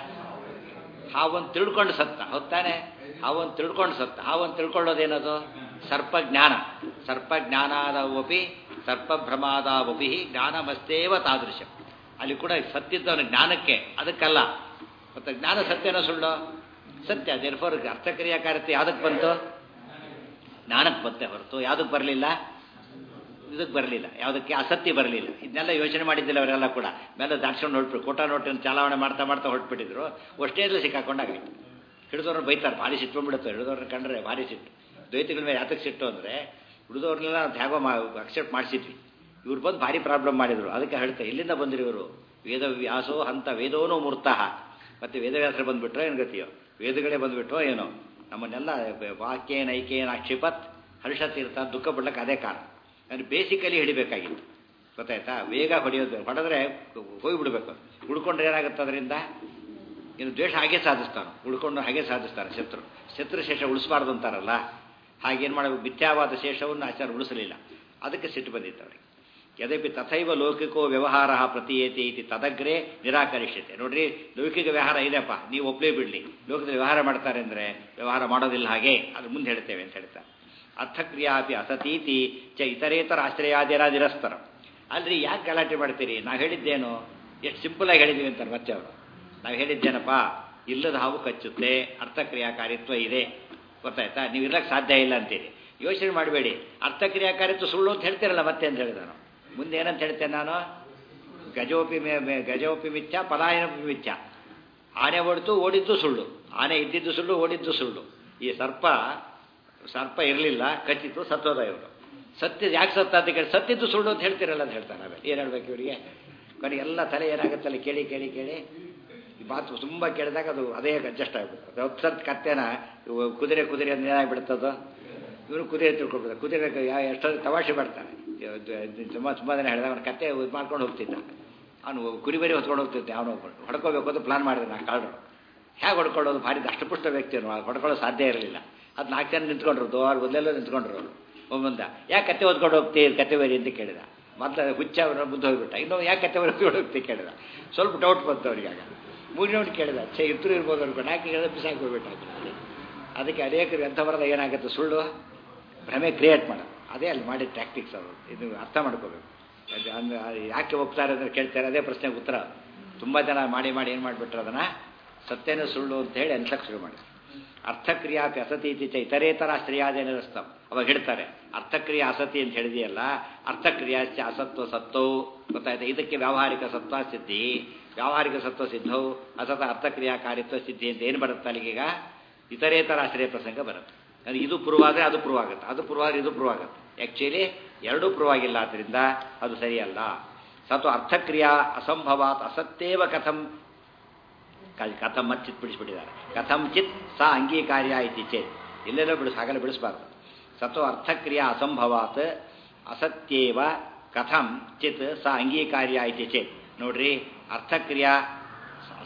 ಹಾವನ್ನು ತಿಳ್ಕೊಂಡು ಸತ್ತ. ಹೊತ್ತಾನೆ ಹಾವನ್ನು ತಿಳ್ಕೊಂಡು ಸತ್ತ. ಹಾವನ್ನು ತಿಳ್ಕೊಳ್ಳೋದೇನದು ಸರ್ಪಜ್ಞಾನ. ಸರ್ಪಜ್ಞಾನಾದವಪಿ ಸರ್ಪಭ್ರಮಾದಾವಪಿ ಜ್ಞಾನಮಸ್ತೇವ ತಾದೃಶ. ಅಲ್ಲಿ ಕೂಡ ಸತ್ತಿದ್ದವನ ಜ್ಞಾನಕ್ಕೆ, ಅದಕ್ಕಲ್ಲ. ಮತ್ತು ಜ್ಞಾನ ಸತ್ಯನೋ ಸುಳ್ಳು? ಸತ್ಯ. ದೇರ್ಫೋರ್ ಅರ್ಥಕ್ರಿಯಾಕಾರಿತ್ವ ಯಾವುದಕ್ಕೆ ಬಂತು? ಜ್ಞಾನಕ್ಕೆ ಬಂತೆ ಹೊರತು ಯಾವುದಕ್ಕೆ ಬರಲಿಲ್ಲ, ಇದಕ್ಕೆ ಬರಲಿಲ್ಲ. ಯಾವುದಕ್ಕೆ ಅಸತ್ಯ ಬರಲಿಲ್ಲ. ಇದನ್ನೆಲ್ಲ ಯೋಚನೆ ಮಾಡಿದ್ದಿಲ್ಲ ಅವರೆಲ್ಲ ಕೂಡ. ಮೇಲೆ ದಾಟ್ಸ್ಕೊಂಡು ಹೊರಟ್ಬಿಟ್ಟು ಕೋಟಾ ನೋಟನ್ನು ಚಾಲಾವಣೆ ಮಾಡ್ತಾ ಮಾಡ್ತಾ ಹೊರಟ್ಬಿಟ್ಟಿದ್ರು. ಅಷ್ಟೇಲ್ಲ ಸಿಕ್ಕಾಕೊಂಡಾಗೈತು. ಹಿಡಿದವ್ರನ್ನ ಬೈತಾರೆ, ಭಾರಿ ಸಿಟ್ಕೊಂಡ್ಬಿಡುತ್ತೆ. ಹಿಡಿದವ್ರನ್ನ ಕಂಡ್ರೆ ಭಾರಿ ಸಿಟ್ಟು. ದ್ವೈತಗಳ ಮೇಲೆ ಯಾತಕ್ಕೆ ಸಿಟ್ಟು ಅಂದರೆ ಹಿಡಿದವ್ರನ್ನೆಲ್ಲ ತ್ಯಾಗ ಅಕ್ಸೆಪ್ಟ್ ಮಾಡಿಸಿದ್ವಿ. ಇವ್ರು ಬಂದು ಭಾರಿ ಪ್ರಾಬ್ಲಮ್ ಮಾಡಿದರು. ಅದಕ್ಕೆ ಹೇಳ್ತಾರೆ ಎಲ್ಲಿಂದ ಬಂದಿರಿ ಇವರು? ವೇದವ್ಯಾಸೋ ಹಂತ ವೇದೋನೋ ಮೂರ್ತಃ. ಮತ್ತು ವೇದವ್ಯಾಸರು ಬಂದುಬಿಟ್ರೋ ಏನು ಗತಿಯೋ, ವೇದಗಳೇ ಬಂದುಬಿಟ್ರೋ ಏನೋ. ನಮ್ಮನ್ನೆಲ್ಲ ವಾಕ್ಯೇನ ಐಕೇನ ಆಕ್ಷೇಪತ್ ಹರ್ಷ ತೀರ್ಥ ದುಃಖ ಪಡ್ಲಿಕ್ಕೆ ಅದೇ ಕಾರಣ. ಅಂದರೆ ಬೇಸಿಕಲಿ ಹಿಡಿಬೇಕಾಗಿತ್ತು. ಗೊತ್ತಾಯ್ತಾ? ಬೇಗ ಹೊಡೆಯೋದು, ಹೊಡೆದ್ರೆ ಹೋಗಿಬಿಡ್ಬೇಕು. ಉಳ್ಕೊಂಡ್ರೆ ಏನಾಗುತ್ತೆ ಅದರಿಂದ? ಇನ್ನು ದ್ವೇಷ ಹಾಗೆ ಸಾಧಿಸ್ತಾನೆ, ಉಳ್ಕೊಂಡು ಹಾಗೆ ಸಾಧಿಸ್ತಾನೆ. ಶತ್ರು ಶೇಷ ಉಳಿಸಬಾರ್ದು ಅಂತಾರಲ್ಲ, ಹಾಗೇನು ಮಾಡಬೇಕು? ಮಿಥ್ಯಾವಾದ ಶೇಷವನ್ನು ಆಚಾರ ಉಳಿಸಲಿಲ್ಲ. ಅದಕ್ಕೆ ಸಿಟ್ಟು ಬಂದಿತ್ತು ಅವರಿಗೆ. ಯದ್ಯಪಿ ತಥೈವ ಲೌಕಿಕೋ ವ್ಯವಹಾರ ಪ್ರತೀಯತೆ ಇತಿ ತದಗ್ರೆ ನಿರಾಕರಿಷ್ಯತೆ. ನೋಡ್ರಿ, ಲೌಕಿಕ ವ್ಯವಹಾರ ಇದೆಯಪ್ಪ, ನೀವು ಒಪ್ಪಲೇ ಬಿಡಲಿ. ಲೋಕದಲ್ಲಿ ವ್ಯವಹಾರ ಮಾಡ್ತಾರೆ ಅಂದರೆ ವ್ಯವಹಾರ ಮಾಡೋದಿಲ್ಲ, ಹಾಗೆ ಅದ್ರ ಮುಂದೆ ಹೇಳ್ತೇವೆ ಅಂತ ಹೇಳ್ತಾರೆ. ಅರ್ಥಕ್ರಿಯಾಪಿ ಅಸತೀತಿ ಚ ಇತರೇತರ ಆಶ್ರಯಾದಿರಾದಿರಸ್ತರ. ಅಲ್ರಿ ಯಾಕೆ ಗಲಾಟೆ ಮಾಡ್ತೀರಿ? ನಾವು ಹೇಳಿದ್ದೇನು ಎಷ್ಟು ಸಿಂಪಲಾಗಿ ಹೇಳಿದ್ದೀವಿ ಅಂತಾರೆ ಮತ್ತೆ ಅವರು. ನಾವು ಹೇಳಿದ್ದೇನಪ್ಪ, ಇಲ್ಲದ ಹಾವು ಕಚ್ಚುತ್ತೆ, ಅರ್ಥಕ್ರಿಯಾಕಾರಿತ್ವ ಇದೆ. ಗೊತ್ತಾಯ್ತಾ? ನೀವು ಇರ್ಲಕ್ಕೆ ಸಾಧ್ಯ ಇಲ್ಲ ಅಂತೀರಿ. ಯೋಚನೆ ಮಾಡಬೇಡಿ, ಅರ್ಥಕ್ರಿಯಾಕಾರಿತ್ವ ಸುಳ್ಳು ಅಂತ ಹೇಳ್ತೀರಲ್ಲ ಮತ್ತೆ ಅಂತ ಹೇಳಿದ ನಾನು. ಮುಂದೆ ಏನಂತ ಹೇಳ್ತೇನೆ ನಾನು? ಗಜೋಪಿ ಮಿಥ್ಯ ಪಲಾಯನಪಿ ಮಿಥ್ಯ. ಆನೆ ಓಡಿದ್ದು ಸುಳ್ಳು, ಆನೆ ಇದ್ದಿದ್ದು ಸುಳ್ಳು, ಓಡಿದ್ದು ಸುಳ್ಳು. ಈ ಸರ್ಪ ಇರಲಿಲ್ಲ, ಕಚ್ಚಿತ್ತು, ಸತ್ತೋದ ಇವರು. ಸತ್ಯ ಯಾಕೆ ಸತ್ತ ಅಂತ ಕೇಳಿ ಸತ್ತಿದ್ದು ಸುಳ್ಳು ಅಂತ ಹೇಳ್ತಿರಲ್ಲ ಅಂತ ಹೇಳ್ತಾರೆ. ನಾವೇ ಏನು ಹೇಳ್ಬೇಕು ಇವರಿಗೆ? ಕೊನೆಗೆ ಎಲ್ಲ ತಲೆ ಏನಾಗುತ್ತಲ್ಲ ಕೇಳಿ ಕೇಳಿ ಕೇಳಿ ಈ ಮಾತು ತುಂಬ ಕೇಳಿದಾಗ ಅದು ಅದೇ ಅಡ್ಜಸ್ಟ್ ಆಗಿಬಿಡ್ತದೆ. ಸತ್ ಕತ್ತೆನ ಕುದುರೆ ಅಂತ ಏನಾಗ್ಬಿಡ್ತದೋ, ಇವನು ಕುದುರೆ ತಿಳ್ಕೊಬಿಡ್ತಾರೆ. ಕುದುರೆ ಎಷ್ಟೊಂದು ತಮಾಷೆ ಮಾಡ್ತಾನೆ. ತುಂಬ ದಿನ ಹೇಳಿದಾಗ ಅವನು ಕತ್ತೆ ಮಾಡ್ಕೊಂಡು ಹೋಗ್ತಿದ್ದ. ಅವನು ಕುರಿಬರಿ ಹೊತ್ಕೊಂಡು ಹೋಗ್ತಿದ್ದೆ. ಅವನು ಹೊಡ್ಕೋಬೇಕು ಅಂತ ಪ್ಲಾನ್ ಮಾಡಿದೆ. ನಾ ಕಾಳು ಹೇಗೆ ಹೊಡ್ಕೊಳ್ಳೋದು? ಭಾರಿ ದಷ್ಟಪುಷ್ಟ ವ್ಯಕ್ತಿಯನ್ನು ಹೊಡ್ಕೊಳ್ಳೋದು ಸಾಧ್ಯ ಇರಲಿಲ್ಲ. ಅದು 4 ಜನ ನಿಂತ್ಕೊಂಡ್ರು, ಅವ್ರು ಒಂದೆಲ್ಲೋ ನಿಂತ್ಕೊಂಡ್ರು. ಅವರು ಒಬ್ಬಂದ ಯಾಕೆ ಕತ್ತೆ ಹೊತ್ಕೊಂಡು ಹೋಗ್ತೀವಿ ಕತ್ತೆ ಬರಿ ಅಂತ ಕೇಳಿದ. ಮೊದಲು ಹುಚ್ಚ ಅವನು ಮುಂದೆ ಹೋಗ್ಬಿಟ್ಟ. ಇನ್ನೊಂದು ಯಾಕೆ ಕತ್ತೆ ಬರಿ ಹೋಗ್ತೀವಿ ಕೇಳಿದ. ಸ್ವಲ್ಪ ಡೌಟ್ ಬಂತು ಅವ್ರಿಗೆ. ಆಗ ಮೂರಿನವ್ನು ಕೇಳಿದ, ಇದ್ರು ಇರ್ಬೋದು ಅನ್ಕೊಂಡು. ಯಾಕೆ ಕೇಳಿದ ಬಿಸಾಕಿ ಹೋಗ್ಬಿಟ್ಟ. ಅದಕ್ಕೆ ಅನೇಕರು ಎಂಥ ಬರೋದ ಏನಾಗುತ್ತೆ, ಸುಳ್ಳು ಭ್ರಮೆ ಕ್ರಿಯೇಟ್ ಮಾಡೋದು. ಅದೇ ಅಲ್ಲಿ ಮಾಡಿದ ಟ್ಯಾಕ್ಟಿಕ್ಸ್ ಅವರು. ಇದು ಅರ್ಥ ಮಾಡ್ಕೋಬೇಕು. ಯಾಕೆ ಹೋಗ್ತಾರೆ ಅಂದರೆ ಕೇಳ್ತಾರೆ, ಅದೇ ಪ್ರಶ್ನೆಗೆ ಉತ್ತರ. ತುಂಬ ಜನ ಮಾಡಿ ಏನು ಮಾಡಿಬಿಟ್ರೆ ಅದನ್ನು ಸತ್ಯನ ಸುಳ್ಳು ಅಂತ ಹೇಳಿ ಅನ್ಸಕ್ಕೆ ಶುರು ಮಾಡಿ. ಅರ್ಥಕ್ರಿಯಾಪಿ ಅಸತಿ ಇತ್ತೀಚ ಇತರೇತರ ಶ್ರೇಯಾದೇನಸ್ತಂ. ಅವಾಗ ಹೇಳ್ತಾರೆ ಅರ್ಥಕ್ರಿಯೆ ಅಸತಿ ಅಂತ ಹೇಳಿದೆಯಲ್ಲ, ಅರ್ಥಕ್ರಿಯಾಚ ಅಸತ್ವ ಸತ್ತವು. ಗೊತ್ತಾಯ್ತಾ? ಇದಕ್ಕೆ ವ್ಯಾವಹಾರಿಕ ಸತ್ವ ಸಿದ್ಧಿ, ವ್ಯಾವಹಾರಿಕ ಸತ್ವ ಸಿದ್ಧವು, ಅಸತ ಅರ್ಥಕ್ರಿಯಾಕಾರಿತ್ವ ಸಿದ್ಧಿ ಅಂತ ಏನು ಬರುತ್ತೆ ಅಲ್ಲಿಗೀಗ? ಇತರೇತರ ಆಶ್ರಯ ಪ್ರಸಂಗ ಬರುತ್ತೆ. ಅದು ಇದು ಪ್ರೂವ್ ಆದರೆ ಅದು ಪ್ರೂವ್ ಆಗುತ್ತೆ, ಅದು ಪ್ರೂವ್ ಆದರೆ ಇದು ಪ್ರೂವ್ ಆಗುತ್ತೆ. ಆ್ಯಕ್ಚುಲಿ ಎರಡೂ ಪ್ರೂವ್ ಆಗಿಲ್ಲ, ಆದ್ದರಿಂದ ಅದು ಸರಿಯಲ್ಲ. ಸತ್ವ ಅರ್ಥಕ್ರಿಯಾ ಅಸಂಭವಾತ್ ಅಸತ್ತೇವ ಕಥಂ ಮಚ್ಚಿತ್ ಬಿಡಿಸ್ಬಿಟ್ಟಿದ್ದಾರೆ. ಕಥಂ ಚಿತ್ ಸಾ ಅಂಗೀಕಾರ್ಯ ಇತಿ ಚೇತ್. ಎಲ್ಲೆಲ್ಲೋ ಹಾಗೆಲ್ಲ ಬಿಡಿಸಬಾರ್ದು. ಸತ್ವ ಅರ್ಥಕ್ರಿಯಾ ಅಸಂಭವಾತ್ ಅಸತ್ಯೇವ ಕಥಂ ಚಿತ್ ಸಾ ಅಂಗೀಕಾರ್ಯ ಇತಿ ಚೇತ್. ನೋಡ್ರಿ, ಅರ್ಥಕ್ರಿಯಾ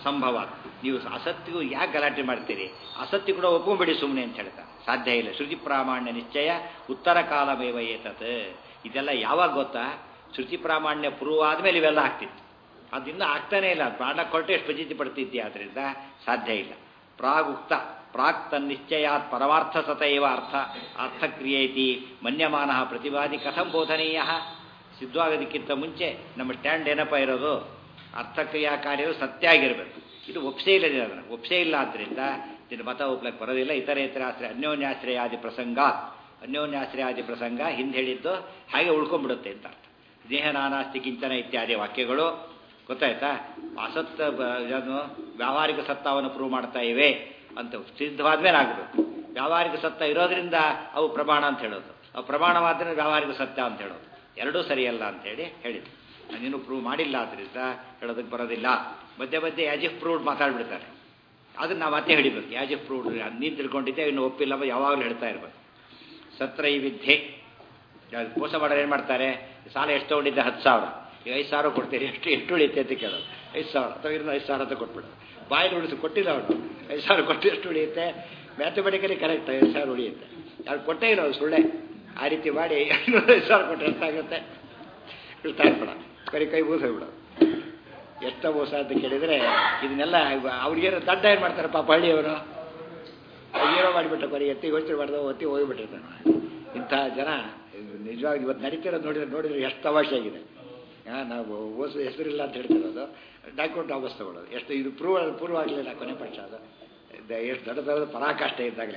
ಅಸಂಭವ. ನೀವು ಅಸತ್ತಿಗೂ ಯಾಕೆ ಗಲಾಟೆ ಮಾಡ್ತೀರಿ, ಅಸತ್ಯ ಕೂಡ ಒಪ್ಕೊಂಬಿಡಿ ಸುಮ್ಮನೆ ಅಂತ ಹೇಳ್ತಾರೆ. ಸಾಧ್ಯ ಇಲ್ಲ. ಶ್ರುತಿ ಪ್ರಾಮಾಣ್ಯ ನಿಶ್ಚಯ ಉತ್ತರ ಕಾಲಮೇವ ಏತತ್. ಇದೆಲ್ಲ ಯಾವಾಗ ಗೊತ್ತಾ, ಶ್ರುತಿ ಪ್ರಾಮಾಣ್ಯ ಪ್ರೂವ್ ಆದಮೇಲೆ ಇವೆಲ್ಲ ಆಗ್ತಿತ್ತು. ಅದಿನ್ನೂ ಆಗ್ತಾನೇ ಇಲ್ಲ. ಮಾಡಕ್ಕೆ ಹೊರಟೆ ಎಷ್ಟು ಫಜಿತಿ ಪಡ್ತಿದ್ದೆ, ಆದ್ದರಿಂದ ಸಾಧ್ಯ ಇಲ್ಲ. ಪ್ರಾಗುಕ್ತ ಪ್ರಾಕ್ ತನ್ನಿಶ್ಚಯಾತ್ ಪರಮಾರ್ಥ ಸತೈವ ಅರ್ಥಕ್ರಿಯೇತಿ ಮನ್ಯಮಾನ ಪ್ರತಿವಾದಿ ಕಥಂ ಬೋಧನೀಯ. ಸಿದ್ಧವಾಗೋದಕ್ಕಿಂತ ಮುಂಚೆ ನಮ್ಮ ಸ್ಟ್ಯಾಂಡ್ ಏನಪ್ಪ ಇರೋದು, ಅರ್ಥಕ್ರಿಯಾ ಕಾರ್ಯವು ಸತ್ಯ ಆಗಿರಬೇಕು. ಇದು ಒಪ್ಸೇ ಇಲ್ಲ. ಅದನ್ನು ಒಪ್ಸೇ ಇಲ್ಲ. ಆದ್ದರಿಂದ ಇದನ್ನು ಮತ ಒಪ್ಲಕ್ಕೆ ಬರೋದಿಲ್ಲ. ಇತರ ಆಶ್ರಯ ಅನ್ಯೋನ್ಯಾಶ್ರಯಾದಿ ಪ್ರಸಂಗ ಹಿಂದೆ ಹೇಳಿದ್ದು ಹಾಗೆ ಉಳ್ಕೊಂಡ್ಬಿಡುತ್ತೆ ಅಂತ ಅರ್ಥ. ದೇಹ ನಾನಾಸ್ತಿ ಕಿಂಚನ ಇತ್ಯಾದಿ ವಾಕ್ಯಗಳು ಗೊತ್ತಾಯ್ತಾ, ಅಸತ್ತ ವ್ಯಾವಹಾರಿಕ ಸತ್ತವನ್ನು ಪ್ರೂವ್ ಮಾಡ್ತಾ ಇವೆ ಅಂತ ಸಿದ್ಧವಾದ ಮೇಲೆ ಆಗಬೇಕು. ವ್ಯಾವಹಾರಿಕ ಸತ್ತ ಇರೋದ್ರಿಂದ ಅವು ಪ್ರಮಾಣ ಅಂತ ಹೇಳೋದು, ಅವು ಪ್ರಮಾಣವಾದ್ರೆ ವ್ಯಾವಹಾರಿಕ ಸತ್ಯ ಅಂತ ಹೇಳೋದು, ಎರಡೂ ಸರಿಯಲ್ಲ ಅಂತೇಳಿ ಹೇಳಿದ್ರು. ನೀನು ಪ್ರೂವ್ ಮಾಡಿಲ್ಲ ಆದ್ದರಿಂದ ಹೇಳೋದಕ್ಕೆ ಬರೋದಿಲ್ಲ. ಮಧ್ಯೆ ಆ್ಯಸ್ ಇಫ್ ಪ್ರೂವ್ಡ್ ಮಾತಾಡ್ಬಿಡ್ತಾರೆ. ಅದನ್ನು ನಾವು ಮತ್ತೆ ಹಿಡಿಬೇಕು. ಆ್ಯಸ್ ಇಫ್ ಪ್ರೂವ್ಡ್ ನೀನು ತಿಳ್ಕೊಂಡಿದ್ದೆ, ಇನ್ನು ಒಪ್ಪಿಲ್ಲ, ಯಾವಾಗಲೂ ಹೇಳ್ತಾ ಇರ್ಬೇಕು. ಸತ್ರೈವಿದ್ಯೆ ಮೋಸ ಮಾಡೋರು ಏನು ಮಾಡ್ತಾರೆ, ಸಾಲ ಎಷ್ಟು ತೊಗೊಂಡಿದ್ದೆ 10,000, ಈಗ 5,000 ಕೊಡ್ತೀರಿ, ಎಷ್ಟು ಉಳಿಯುತ್ತೆ ಅಂತ ಕೇಳೋದು. 5,000 ಅಥವಾ ಇನ್ನು 5,000 ಅಂತ ಕೊಟ್ಬಿಡೋದು. ಬಾಯಲ್ಲಿ ಉಳಿಸಿ ಕೊಟ್ಟಿಲ್ಲ ಅವನು. 5,000 ಕೊಟ್ಟು ಎಷ್ಟು ಉಳಿಯುತ್ತೆ, ಮ್ಯಾಥಮೆಟಿಕಲಿ ಕರೆಕ್ಟ್ 5,000 ಉಳಿಯುತ್ತೆ. ಯಾರು ಕೊಟ್ಟೇ ಇಲ್ಲ, ಅದು ಸುಳ್ಳೆ. ಆ ರೀತಿ ಮಾಡಿ 5,000 ಕೊಟ್ಟರೆ ಎಷ್ಟಾಗುತ್ತೆ, ಇಳ್ತಾ ಇರ್ಬೇಡ, ಕೈ ಮೋಸ ಹೋಗ್ಬಿಡೋದು. ಎಷ್ಟ ಮೋಸ ಅಂತ ಕೇಳಿದರೆ ಇದನ್ನೆಲ್ಲ ಅವ್ರಿಗೇನು ದಂಡ ಏನು ಮಾಡ್ತಾರೆ ಪಾಪ ಹಳ್ಳಿಯವರು, ಏನೋ ಮಾಡಿಬಿಟ್ಟ ಕೊನೆಗೆ ಎತ್ತಿ ಯೋಚನೆ ಮಾಡಿದ ಒತ್ತಿ ಹೋಗಿಬಿಟ್ಟಿರ್ತಾನೆ. ಇಂಥ ಜನ ನಿಜವಾಗಿ ಇವತ್ತು ನಡೀತಿರೋದು ನೋಡಿದ್ರೆ ಎಷ್ಟು ಅವಶ್ಯ ಆಗಿದೆ. ನಾವು ಓಸು ಹೆಸರಿಲ್ಲ ಅಂತ ಹೇಳ್ತಿರೋದು, ಡಾಕ್ಯುಮೆಂಟ್ ವಾಪಸ್ ತಗೊಳ್ಳೋದು, ಎಷ್ಟು ಇದು ಪ್ರೂವ್ ಆಗಲಿಲ್ಲ ಕೊನೆ ಪಕ್ಷ. ಅದು ಎಷ್ಟು ದೊಡ್ಡ ಪರಾಕಾಷ್ಠ ಇದ್ದಾಗಲೇ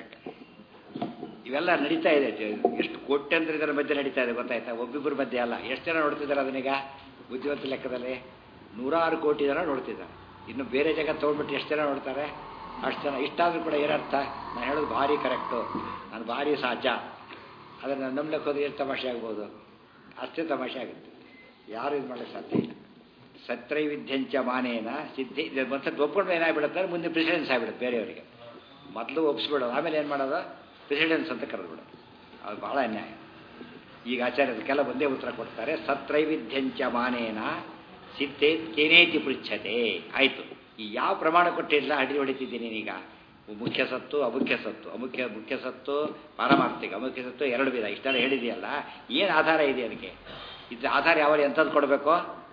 ಇವೆಲ್ಲ ನಡೀತಾ ಇದೆ. ಎಷ್ಟು ಕೋಟ್ಯಂತರ ಇದರ ಮಧ್ಯೆ ನಡೀತಾ ಇದೆ ಗೊತ್ತಾಯ್ತಾ, ಒಬ್ಬಿಬ್ಬರ ಮಧ್ಯೆ ಅಲ್ಲ. ಎಷ್ಟು ಜನ ನೋಡ್ತಿದ್ದಾರೆ ಅದನ್ನೀಗ ಬುದ್ಧಿವಂತ ಲೆಕ್ಕದಲ್ಲಿ 100 ಕೋಟಿ ಜನ ನೋಡ್ತಿದ್ದಾರೆ. ಇನ್ನು ಬೇರೆ ಜಾಗ ತೊಗೊಂಡ್ಬಿಟ್ಟು ಎಷ್ಟು ಜನ ನೋಡ್ತಾರೆ, ಅಷ್ಟು ಜನ. ಇಷ್ಟಾದರೂ ಕೂಡ ಏನರ್ಥ, ನಾನು ಹೇಳೋದು ಭಾರಿ ಕರೆಕ್ಟು, ನಾನು ಭಾರಿ ಸಹಜ, ಅದನ್ನು ನಂಬಲಿಕ್ಕೆ ಹೋದ್ರೆ ಎಷ್ಟು ತಮಾಷೆ ಆಗ್ಬೋದು, ಅಷ್ಟೇ ತಮಾಷೆ ಆಗುತ್ತೆ. ಯಾರು ಇದು ಮಾಡಲಿಕ್ಕೆ ಸಾಧ್ಯ ಇಲ್ಲ. ಸತ್ರೈವಿದ್ಯಂಚ ಮಾನೇನ ಸಿದ್ಧಿ ಮತ್ತೆ ಒಪ್ಕೊಂಡು ಏನಾಗ್ಬಿಡುತ್ತೆ, ಮುಂದೆ ಪ್ರೆಸಿಡೆನ್ಸ್ ಆಗಿಬಿಡುತ್ತೆ ಬೇರೆಯವರಿಗೆ. ಮೊದಲು ಒಪ್ಪಿಸ್ಬಿಡೋದು, ಆಮೇಲೆ ಏನು ಮಾಡೋದು, ಪ್ರೆಸಿಡೆನ್ಸ್ ಅಂತ ಕರೆದ್ಬಿಡೋದು. ಅದು ಭಾಳ ಅನ್ಯಾಯ. ಈಗ ಆಚಾರ್ಯದಕ್ಕೆಲ್ಲ ಒಂದೇ ಉತ್ತರ ಕೊಡ್ತಾರೆ. ಸತ್ರೈವಿದ್ಯಂಚ ಮಾನೇನ ಸಿದ್ಧೇ ಕೇನೇತಿ ಪೃಚ್ಛತೆ. ಆಯಿತು, ಈ ಯಾವ ಪ್ರಮಾಣ ಕೊಟ್ಟಿಲ್ಲ ಅಡಿ ಹೊಡಿತಿದ್ದೀನಿ ಈಗ. ಮುಖ್ಯ ಸತ್ತು ಅಮುಖ್ಯ ಸತ್ತು, ಮುಖ್ಯ ಸತ್ತು ಪಾರಮಾರ್ಥಿಕ, ಅಮುಖ್ಯ ಸತ್ತು 2 ವಿಧ, ಇಷ್ಟೆಲ್ಲ ಹೇಳಿದೆಯಲ್ಲ, ಏನು ಆಧಾರ ಇದೆ ಅದಕ್ಕೆ? ಇದು ಆಧಾರ ಯಾವ ಎಂಥದ್ದು ಕೊಡಬೇಕು,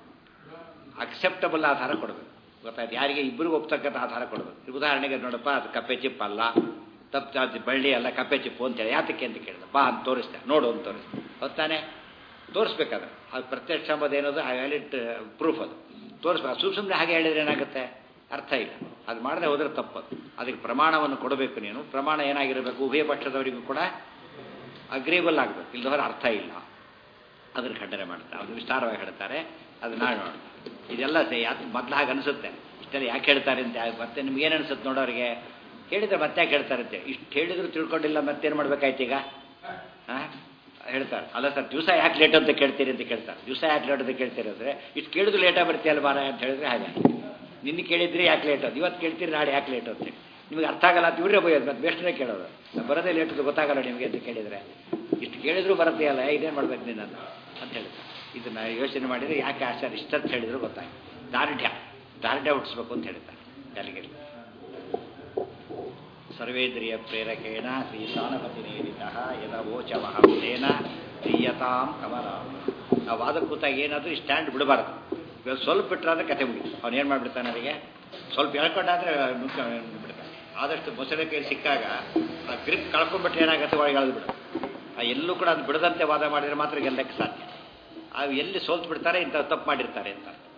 ಅಕ್ಸೆಪ್ಟಬಲ್ ಆಧಾರ ಕೊಡಬೇಕು. ಗೊತ್ತಾಯ್ತು, ಯಾರಿಗೆ ಇಬ್ಬರಿಗೂ ಒಪ್ತಕ್ಕಂಥ ಆಧಾರ ಕೊಡಬೇಕು. ಉದಾಹರಣೆಗೆ ನೋಡಪ್ಪ, ಅದು ಕಪ್ಪೆ ಚಿಪ್ ಅಲ್ಲ, ತಪ್ಪು ಬಳ್ಳಿ ಅಲ್ಲ, ಕಪ್ಪೆ ಚಿಪ್ಪು ಅಂತೇಳಿ. ಯಾತಕ್ಕೆ ಅಂತ ಕೇಳಿದೆ, ಬಾ ಅಂತ ತೋರಿಸ್ದೆ, ನೋಡು ಅಂತ ತೋರಿಸ್ದೆ, ಹೊತ್ತಾನೆ ತೋರಿಸ್ಬೇಕಾದ್ರೆ ಅದು ಪ್ರತ್ಯಕ್ಷ ಅಂಬೋದು ಏನದು ವ್ಯಾಲಿಡ್ ಪ್ರೂಫ್. ಅದು ತೋರಿಸ್ಬೇಕು. ಸುಮ್ಮನೆ ಹಾಗೆ ಹೇಳಿದ್ರೆ ಏನಾಗುತ್ತೆ, ಅರ್ಥ ಇಲ್ಲ. ಅದು ಮಾಡದೆ ಹೋದರೆ ತಪ್ಪದು. ಅದಕ್ಕೆ ಪ್ರಮಾಣವನ್ನು ಕೊಡಬೇಕು ನೀನು. ಪ್ರಮಾಣ ಏನಾಗಿರಬೇಕು, ಉಭಯ ಪಕ್ಷದವರಿಗೂ ಕೂಡ ಅಗ್ರೀಬಲ್ ಆಗಬೇಕು, ಇಲ್ಲದವರ ಅರ್ಥ ಇಲ್ಲ. ಅದನ್ನು ಖಂಡನೆ ಮಾಡ್ತಾರೆ, ಅದು ವಿಸ್ತಾರವಾಗಿ ಹೇಳ್ತಾರೆ. ಅದು ನಾಳೆ ನೋಡೋಣ. ಇದೆಲ್ಲ ಯಾಕೆ ಮೊದಲು ಹಾಗೆ ಅನಿಸುತ್ತೆ, ಇಷ್ಟೆಲ್ಲ ಯಾಕೆ ಹೇಳ್ತಾರೆ ಅಂತ. ಮತ್ತೆ ನಿಮ್ಗೇನು ಅನಿಸುತ್ತೆ ನೋಡೋರಿಗೆ, ಹೇಳಿದ್ರೆ ಮತ್ತೆ ಯಾಕೆ ಹೇಳ್ತಾರಂತೆ. ಇಷ್ಟು ಹೇಳಿದ್ರು ತಿಳ್ಕೊಂಡಿಲ್ಲ, ಮತ್ತೇನು ಮಾಡ್ಬೇಕಾಯ್ತು ಈಗ? ಹಾಂ ಹೇಳ್ತಾರೆ, ಅಲ್ಲ ಸರ್ ದಿವಸ ಯಾಕೆ ಲೇಟ್ ಅಂತ ಕೇಳ್ತೀರಿ ಅಂತ ಕೇಳ್ತಾರೆ. ದಿವಸ ಯಾಕೆ ಲೇಟ್ ಅಂತ ಕೇಳ್ತೀರಿ ಅಂದರೆ, ಇಷ್ಟು ಕೇಳಿದ್ರು ಲೇಟಾಗಿ ಬರ್ತೀಯಲ್ಲ ಬಾರ ಅಂತ ಹೇಳಿದ್ರೆ ಹಾಗೆ. ನಿನ್ನೆ ಕೇಳಿದ್ರಿ ಯಾಕೆ ಲೇಟ್ ಅದು, ಇವತ್ತು ಕೇಳ್ತೀರಿ ನಾಳೆ ಯಾಕೆ ಲೇಟ್ ಅಂತೇಳಿ. ನಿಮಗೆ ಅರ್ಥ ಆಗಲ್ಲ ಅಂತ ಇವ್ರೇ ಬೈಯೋದು, ಮತ್ತೆ ಬೇಸ್ಟ್ನೇ ಕೇಳೋದು. ಬರೋದೇ ಲೇಟದು ಗೊತ್ತಾಗಲ್ಲ ನಿಮಗೆ ಅಂತ ಕೇಳಿದರೆ, ಇಷ್ಟು ಕೇಳಿದ್ರು ಬರುತ್ತೆ ಅಲ್ಲ, ಇದೇನು ಮಾಡ್ಬೇಕು ನೀನು ಅಂತ ಹೇಳಿದ್ರು. ಇದನ್ನು ಯೋಚನೆ ಮಾಡಿದರೆ ಯಾಕೆ ಆಚಾರ್ಯ ಇಷ್ಟಂತ ಹೇಳಿದ್ರು ಗೊತ್ತಾಗಿ. ದಾರ್ಢ್ಯ ಹುಟ್ಟಿಸ್ಬೇಕು ಅಂತ ಹೇಳ್ತಾರೆ. ಅಲ್ಲಿಗೆ ಸರ್ವೇಂದ್ರಿಯ ಪ್ರೇರಕೇಣ ಶ್ರೀ ಸಾನಪತಿನೇರಿತಃ ಯದವೋಚಮಹಂಸೇನ ಪ್ರೀಯತಾಂ ಕಮಲ. ನಾವು ವಾದಕ್ಕೆ ಕೂತಾಗ ಏನಾದರೂ ಸ್ಟ್ಯಾಂಡ್ ಬಿಡಬಾರ್ದು. ಇವಾಗ ಸ್ವಲ್ಪ ಬಿಟ್ಟರಾದ್ರೆ ಕತೆ ಮುಗಿತು. ಅವ್ನು ಏನು ಮಾಡಿಬಿಡ್ತಾನೆ, ಅವರಿಗೆ ಸ್ವಲ್ಪ ಹೇಳ್ಕೊಂಡಾದ್ರೆ ಬಿಡ್ತಾನೆ. ಆದಷ್ಟು ಮೊಸಳೆ ಕೈ ಸಿಕ್ಕಾಗ ಆ ಗ್ರಿಪ್ ಕಳ್ಕೊಂಡ್ಬಿಟ್ರೆ ಏನಾಗುತ್ತೆ, ಒಳಗೆ ಎಳೆದು ಬಿಡು. ಎಲ್ಲೂ ಕೂಡ ಅದು ಬಿಡದಂತೆ ವಾದ ಮಾಡಿದರೆ ಮಾತ್ರ ಗೆಲ್ಲಕ್ಕೆ ಸಾಧ್ಯ. ಎಲ್ಲಿ ಸೋಲ್ತು ಬಿಡ್ತಾರೆ, ಇಂಥ ತಪ್ಪು ಮಾಡಿರ್ತಾರೆ ಅಂತ.